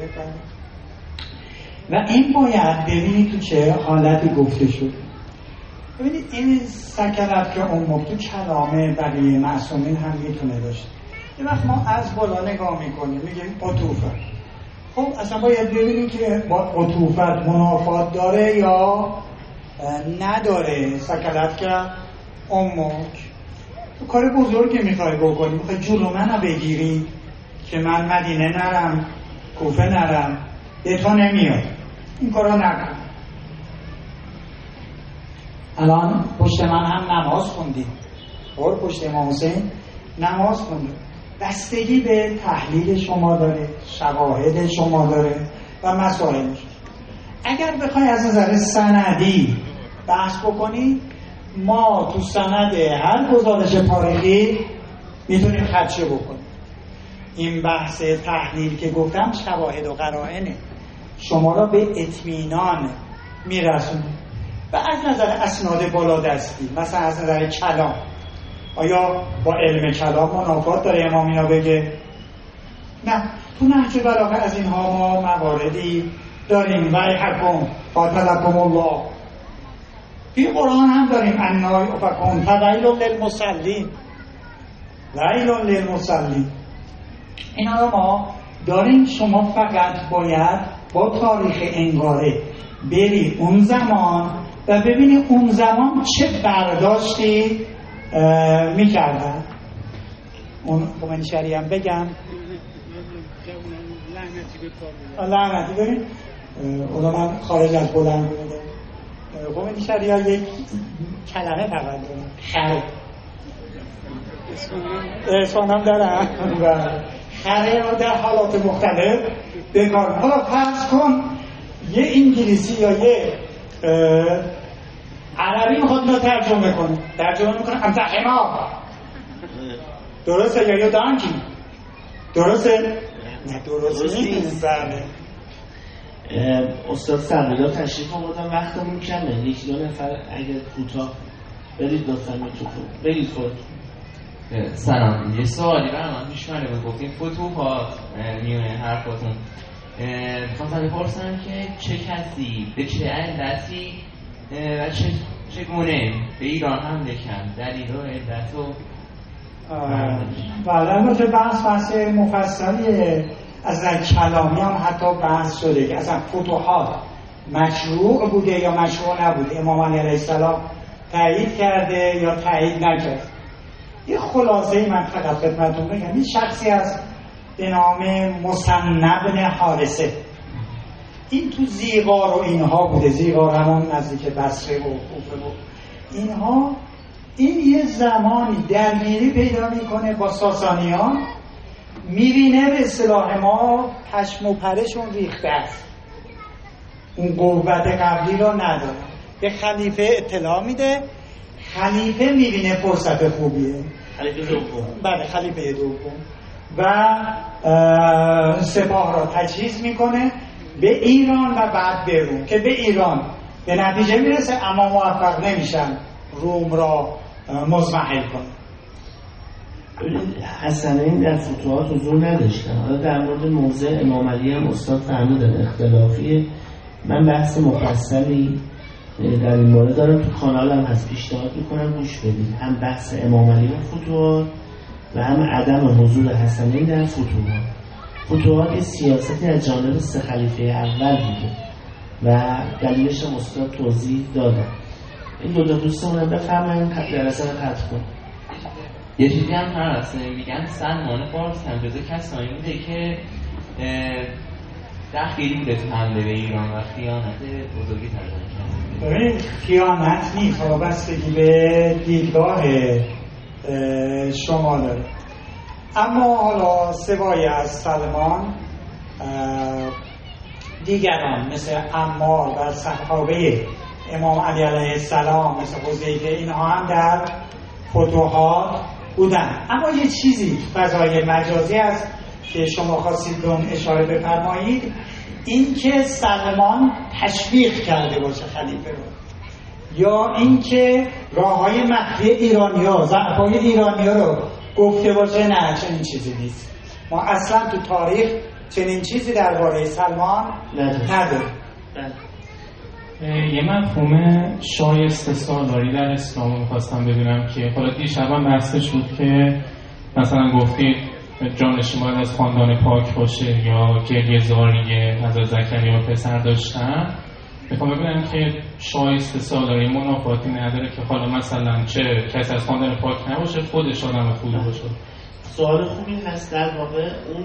و این باید ببینید تو چه حالتی گفته شد. ببینید این سکلت که اون تو کلام بقیه معصومین هم میتونه داشت. یه وقت ما از بالا نگاه میکنیم میگیم عطوفت. خب اصلا باید ببینید که با عطوفت منافات داره یا نداره. سکلت که امک تو کار بزرگی میخوای بکنی، میخوای جلو منو بگیری که من مدینه نرم، کوفه نرم، به تو نمیاد. این کارا نکن. الان پشت من هم نماز خوندیم، پشت امام حسین نماز خوندیم. بستگی به تحلیل شما داره، شواهد شما داره و مسائلش. اگر بخوای از نظر سندی بحث بکنی، ما تو سند هر گزارش تاریخی میتونیم خدشه بکنیم. این بحث تحلیل که گفتم شواهد و قرائنه، شما را به اطمینان میرسونه. و از نظر اسناد بالادستی، مثلا از نظر کلام، آیا با علم کلام منافات داره امام اینا بگه؟ نه. تو نهج بلاغه از اینها ما مواردی داریم. ویحکم قاتلکم الله. این قرآن هم داریم انا یؤفکون فویل للمصلین، ویل للمصلین. اینا رو ما داریم. شما فقط باید با تاریخ انگاره بری اون زمان و ببینی اون زمان چه برداشتی میکردن. اون خمینی شریعی هم بگم لعنتی بریم اولا من خارج از بلند بودم. خمینی شریعی یک کلمه فقط دارم، خره. اسمانم دارم و خره رو در حالات مختلف بکار. حالا فرض کن یه انگلیسی یا یه عربی میخواد اینو ترجمه میکنه امتا حمار. درسته یا دانکی؟ درسته؟ نه درسته نیست. بله. استاد سرمدار تشریف آوردن، وقتمون کمه. 1-2 نفر اگر کوتاه برید لطفاً میتونید بگید خود. سلام. یه سوالی برام پیش اومده بود. گفتین فتوحات میونه حرفاتون. خواستم بپرسم که چه کسی به چه علتی و چگونه به ایران حمله کرد؟ دلیل و علت و بله. البته بحث مفصلیه. از نظر کلامی هم حتی بحث شده که اصلا فتوحات مشروع بوده یا مشروع نبوده. امام علی علیه السلام تایید کرده یا تایید نکرد. یه خلاصه من فقط خدمتتون بگم. این شخصی از به نام مسنب بن حارثه، این تو زیغار و اینها بوده. زیغار همون نزدیک بصره و کوفه و اینها. این یه زمانی درگیری پیدا میکنه با ساسانیان، میبینه به اصطلاح ما پشم و پرشون ریخته است، اون قوت قبلی رو نداره. به خلیفه اطلاع میده. خلیفه میبینه فرصت خوبیه. خلیفه دوم. بله خلیفه دوم. و سپاه را تجهیز میکنه به ایران و بعد به روم، که به ایران به نتیجه میرسه اما موفق نمیشن روم را مضمحل کنه. حسنین در فتوحات حضور نداشتن. حالا در مورد موضع امام علی هم استاد فرمودن اختلافیه. من بحث مفصلی در این مورد دارم، تو کانالم هست، پیشنهاد میکنم گوش بدید. هم بحث امام علی و فتوحات و هم عدم حضور حسنین در فتوحات. فتوحات یه سیاستی از جانب سه خلیفه اول بوده و دلیلش هم استاد توضیح دادن. این دو دوستان بفرمایید جلسه رو ختم کن. یه چیزی هم هست، میگن سلمان فارس هم جزو کسانی بوده که دخیلی بوده تو حمله به ایران و خیانت بزرگی تردن کرده. ببینید خیانت نیست، وابستگی به دیدگاه شما داره. اما حالا سوای از سلمان دیگران مثل عمار و صحابه امام علی علیه السلام مثل حذیفه، اینها هم در فتوحات بودن. اما یه چیزی فضای مجازی است که شما خواستید به اون اشاره بفرمایید، این که سلمان تشویق کرده باشه خلیفه رو، یا این که راههای مخفی ایرانی‌ها، ضعف‌های ایرانی‌ها رو گفته باشه، نه چنین چیزی نیست. ما اصلا تو تاریخ چنین چیزی درباره سلمان نداریم. یه مفهوم شایسته سالاری در اسلام می‌خواستم ببینم که حالا دیشبم بحثش بود که مثلا گفتید جانشین باید از خاندان پاک باشه یا گریه زاری حضرت زکریا پسر داشتن. میخوام ببینم که شایسته سالاری منافاتی نداره که حالا مثلا چه کسی از خاندان پاک نباشه خودش آدم خوبی باشه. سوال خوبی هست. در واقع اون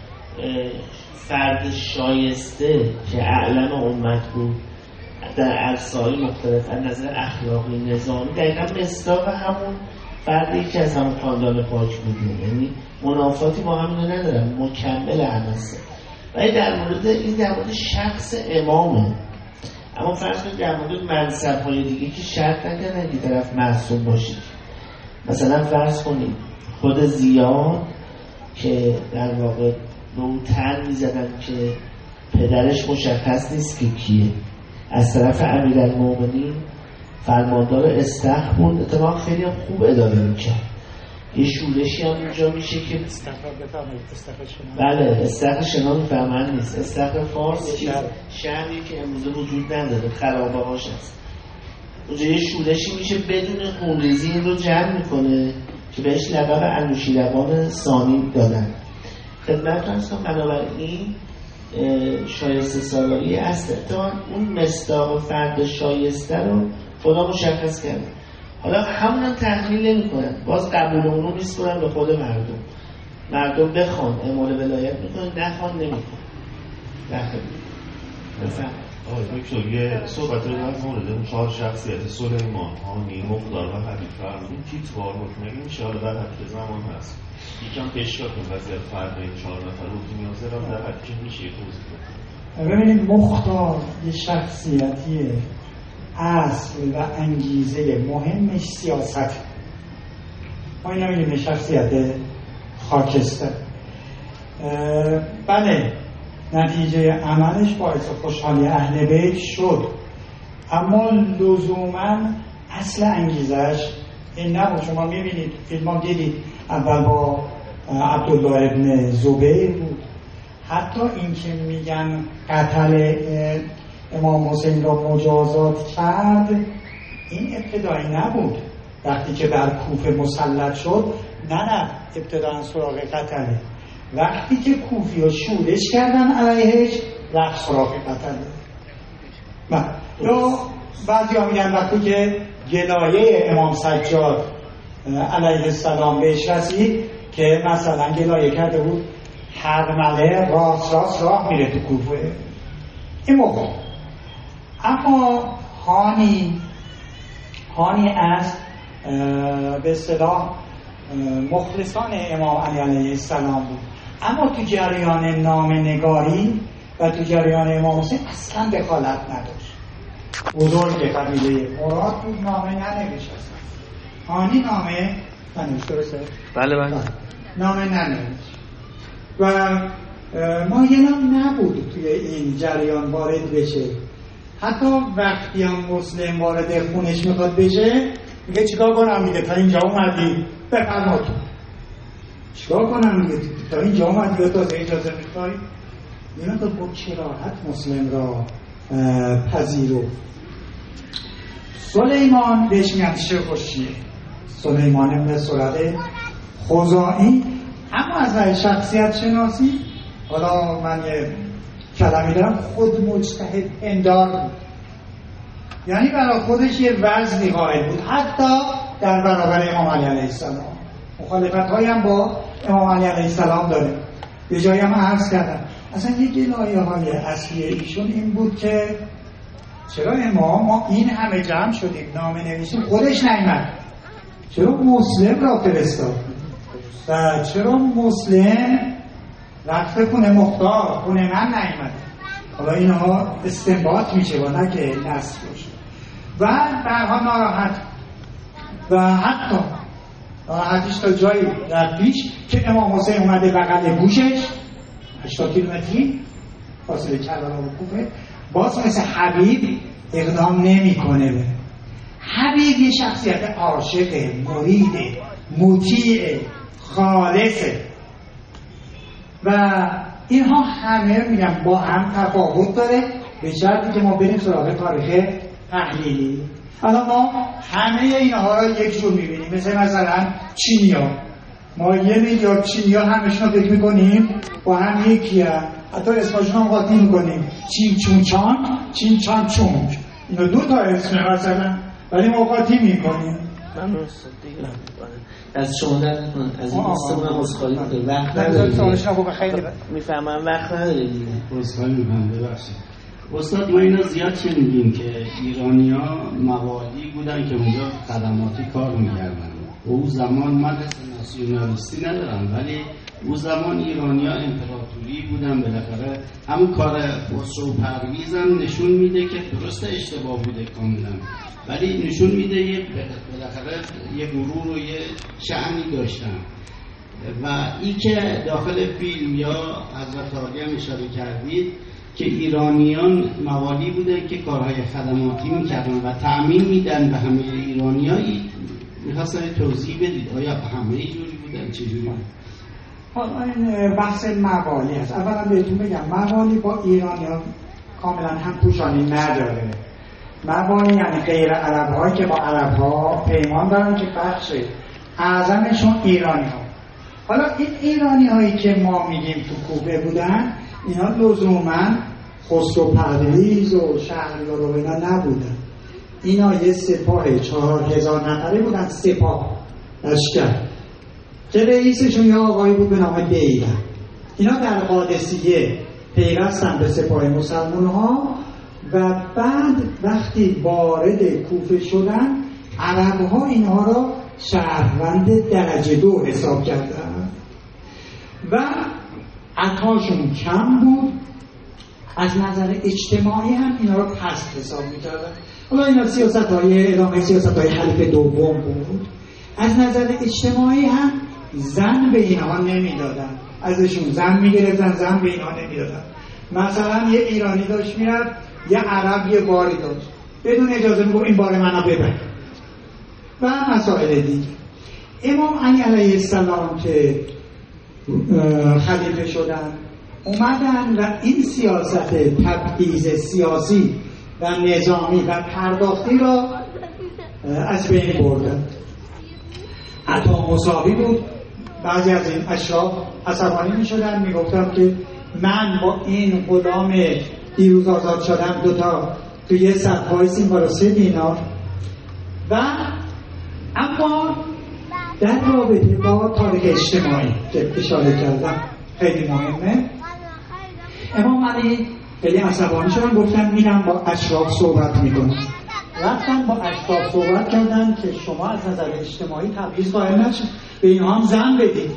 فرد شایسته که اعلم امت بود در عرصه‌های مختلف از نظر اخلاقی نظامی دقیقا مصداق همون فردی که از همون خاندان پاک بود، یعنی منافاتی با هم ندارن، مکمل هم هست. ولی در مورد شخص امامه. اما فرض کنید در مورد منصب‌های دیگه که شرط نکردن که طرف معصوم باشید. مثلا فرض کنید خود زیاد که در واقع به اون تن می‌زدن که پدرش مشخص نیست که کیه، از طرف امیرالمومنین فرماندار استخر بود، اتفاق خیلی خوب اداره میکرد. یه شورشی هم اونجا میشه که بله استخر شنا میفهمن نیست، استخر فارس شهری که امروزه وجود نداره، خرابه هاش هست. اونجا یه شورشی میشه بدون خونریزی این رو جمع میکنه که بهش لقب انوشیروان ثانی دادن. خدمت هستم. بنابراین شایسته سالاری است، اون مصداق فرد شایسته رو خدا مشخص کرده. حالا همون هم تحمیل نمی کنن، باز قبول اونو نیست کنن به خود مردم بخوان اعمال ولایت میکنن، نخوان نمی کنن. بفهم دکتر یه صحبت رو از مورد 4 شخصیت سلیمان، هانی، مقدار و حبیب فرمودین تیتوار حکمگی میشه. حالا در حد زمان هست یکم پیشگاه کن وضعیت فرد این 4 نفر رو نیازه را در حد که میشه توضیح کنید. ببینید مختار یه شخصیتیه، اصل و انگیزه مهمش سیاست. ما اینا می‌بینیم شخصیت خاکستر. بله نتیجه عملش باعث خوشحالی اهل بیت شد، اما لزوما اصل انگیزش این نبود. شما می‌بینید فیلم‌ها دیدید اول با عبدالله ابن زبیر بود. حتی این که میگن قتل امام حسین را مجازات کرد، این ابتدایی نبود. وقتی که در کوفه مسلط شد نه ابتداً سراغ قتله. وقتی که کوفی ها شورش کردن علیهش رفت سراغ قتله. یا بعضی ها میگن وقتی که گلایه امام سجاد علیه السلام بهش رسید که مثلا گلایه کرده بود هرمله راست راه میره تو کوفه، این موقع. اما هانی از به اصطلاح مخلصان امام علی علیه السلام بود، اما تو جریان نامه‌نگاری و تو جریان امام حسین اصلا دخالت نداشت. بزرگ قبیله مراد بود، نامه ننوشت. هانی نامه ننوشت، درسته؟ بله. نامه ننوشت. و مایلم نبود توی این جریان وارد بشه. حتی وقتی هم مسلم وارد خونش میخواد بشه میگه چیکار کنم؟ میگه تا اینجا اومدی بفرما تو. چیکار کنم؟ میگه تا اینجا اومدی یا تازه اجازه میخوای؟ اینا تو با کراهت مسلم را پذیرفت. سلیمان بهش میگن شیخوشیه، سلیمان ابن سرد خزاعی. اما از راه شخصیت شناسی، حالا من یه کلمی دارم، خود مجتهد اندار بود، یعنی برای خودش یه وزنی قائل بود حتی در برابر امام علی علیه السلام. مخالفت هایی هم با امام علی علیه السلام داره. یه جایی هم عرض کردم اصلا یک لایه های اصلی ایشون این بود که چرا امام ما این همه جمع شدیم نامه نویسیم خودش نیامد، چرا مسلم را فرستاد و چرا مسلم رفته خونه مختار خونه من نیامد؟ حالا اینها استنباط میشه و نه که نصب باشه. و برها ناراحت و حتی ناراحتیش تا جایی رفتیش که امام حسین اومده بغل گوشش 80 کیلومتری فاصله کربلا و کوفه، باز مثل حبیب اقدام نمیکنه. حبیب یه شخصیت عاشق، مرید، مطیع، خالصه و اینها همه میگم با هم تفاوت داره به شرطی که ما بریم سراغ تاریخ تحلیلی. الان ما همه اینها را یک جور میبینیم، مثلا چینیا، ما 1 میلیارد چینیا همشون رو فکر میکنیم با هم یکی هم. حتی اسمشون هم قاطی میکنیم، چین چون چان، چین چان چون، اینا 2 تا اسم مثلا، ولی ما قاطی میکنیم. من راست دیگه از شما در نکنم از این استماع مصخالی میکنم وقت نداره میفهمم وقت نداره دیگه مصخالی میکنم. ببخشید استاد، ما اینا زیاد شنیدیم که ایرانی ها موالی بودن که اونجا خدماتی کار میکردن. او زمان مدرسه ناسیونالیستی ندارم، ولی او زمان ایرانی ها امپراتوری بودن. بالاخره همون کار خسرو پرویز هم نشون میده که درست اشتباه بوده کاملا، ولی نشون میده بالاخره یه غرور و یه شأنی داشتن. و این که داخل فیلم یا حضرت عالی هم اشاره کردید که ایرانیان موالی بودن که کارهای خدماتی میکردن و تأمین میدن به همه ایرانیایی، میخواستن توضیح بدید آیا همه جوری بودن چجوری بودن؟ حالا این بحث موالی هست. اولا بهتون بگم موالی با ایرانیان کاملا هم پوشانی نداره. موالی یعنی غیر عرب هایی که با عرب ها پیمان دارن که بخش اعظمشون ایرانی ها. حالا این ایرانی هایی که ما میگیم تو کوفه بودن، اینا لزوما خسرو پرویز و شهریار و اینا نبودن. اینا یه سپاه 4000 نفره بودن، سپاه لشکر که رئیسشون یه آقایی بود به نام دیلم. اینا در قادسیه پیوستن به سپاه مسلمان ها و بعد وقتی وارد کوفه شدن عرب ها اینها را شهروند درجه 2 حساب کردن و عطاشون کم بود. از نظر اجتماعی هم اینا را پست حساب میکردن. حالا اینا ادامه سیاست های خلیفه دوم بود. از نظر اجتماعی هم زن به اینها نمیدادن، ازشون زن میگرفتن، زن به اینها نمیدادن. مثلا یه ایرانی داشت میرفت، یه عرب یه باری داشت، بدون اجازه میگفت این بار منو ببر و مسائل دیگه. امام علی علیه السلام که خلیفه شدن اومدن و این سیاست تبعیض سیاسی و نظامی و پرداختی را از بین بردن. حتی مساوی بود. بعضی از این اشراف عصبانی می شدن، می گفتن که من با این غلام دیروز آزاد شدم 2 تا توی یه صف وایسیم برای 3 دینار. و اما در رابطه با تاریخ اجتماعی که اشاره کردم خیلی مهمه، امام علی خیلی عصبانی شدن، گفتن میرم با اشراف صحبت میکنم. رفتن با اشراف صحبت کردن که شما از نظر اجتماعی تبعیض قائل نشید، به اینها هم زن بدید.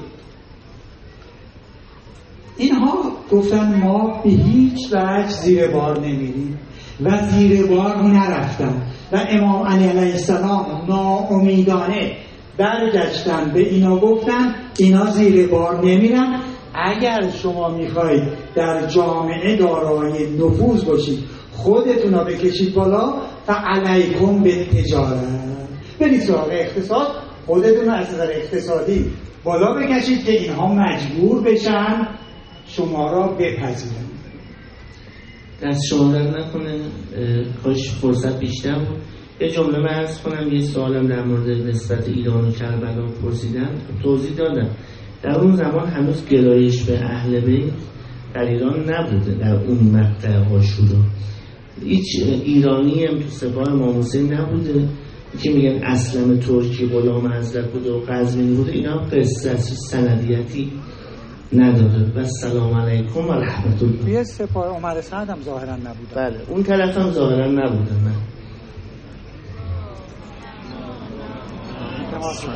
اینها گفتن ما به هیچ وجه زیر بار نمیریم و زیر بار نرفتن و امام علی علیه السلام ناامیدانه برگشتن به اینا گفتن اینا زیر بار نمیرن اگر شما میخواید در جامعه دارای نفوذ باشید، خودتون رو بکشید بالا، فعلیکم به تجارت، برید سراغ اقتصاد، خودتون رو از نظر اقتصادی بالا بکشید که اینها مجبور بشن شما را بپذیرن. دست شما در نکنه، کاش فرصت بیشتر بود. یه جمله من عرض کنم، یه سوالم در مورد نسبت ایران و کربلا پرسیدن، توضیح دادم. در اون زمان هنوز گرایش به اهل بیت در ایران نبوده، در اون مقطع عاشورا هیچ ایرانی هم تو سپاه امام حسین نبوده که میگن اسلم ترکی غلام حضرت بوده و قزوینی بوده. اینا قصه سندیتی نداره. و سلام علیکم و رحمت الله. توی سپاه عمر سعد هم ظاهرا نبوده. بله اون طرف هم ظاهرا نبوده.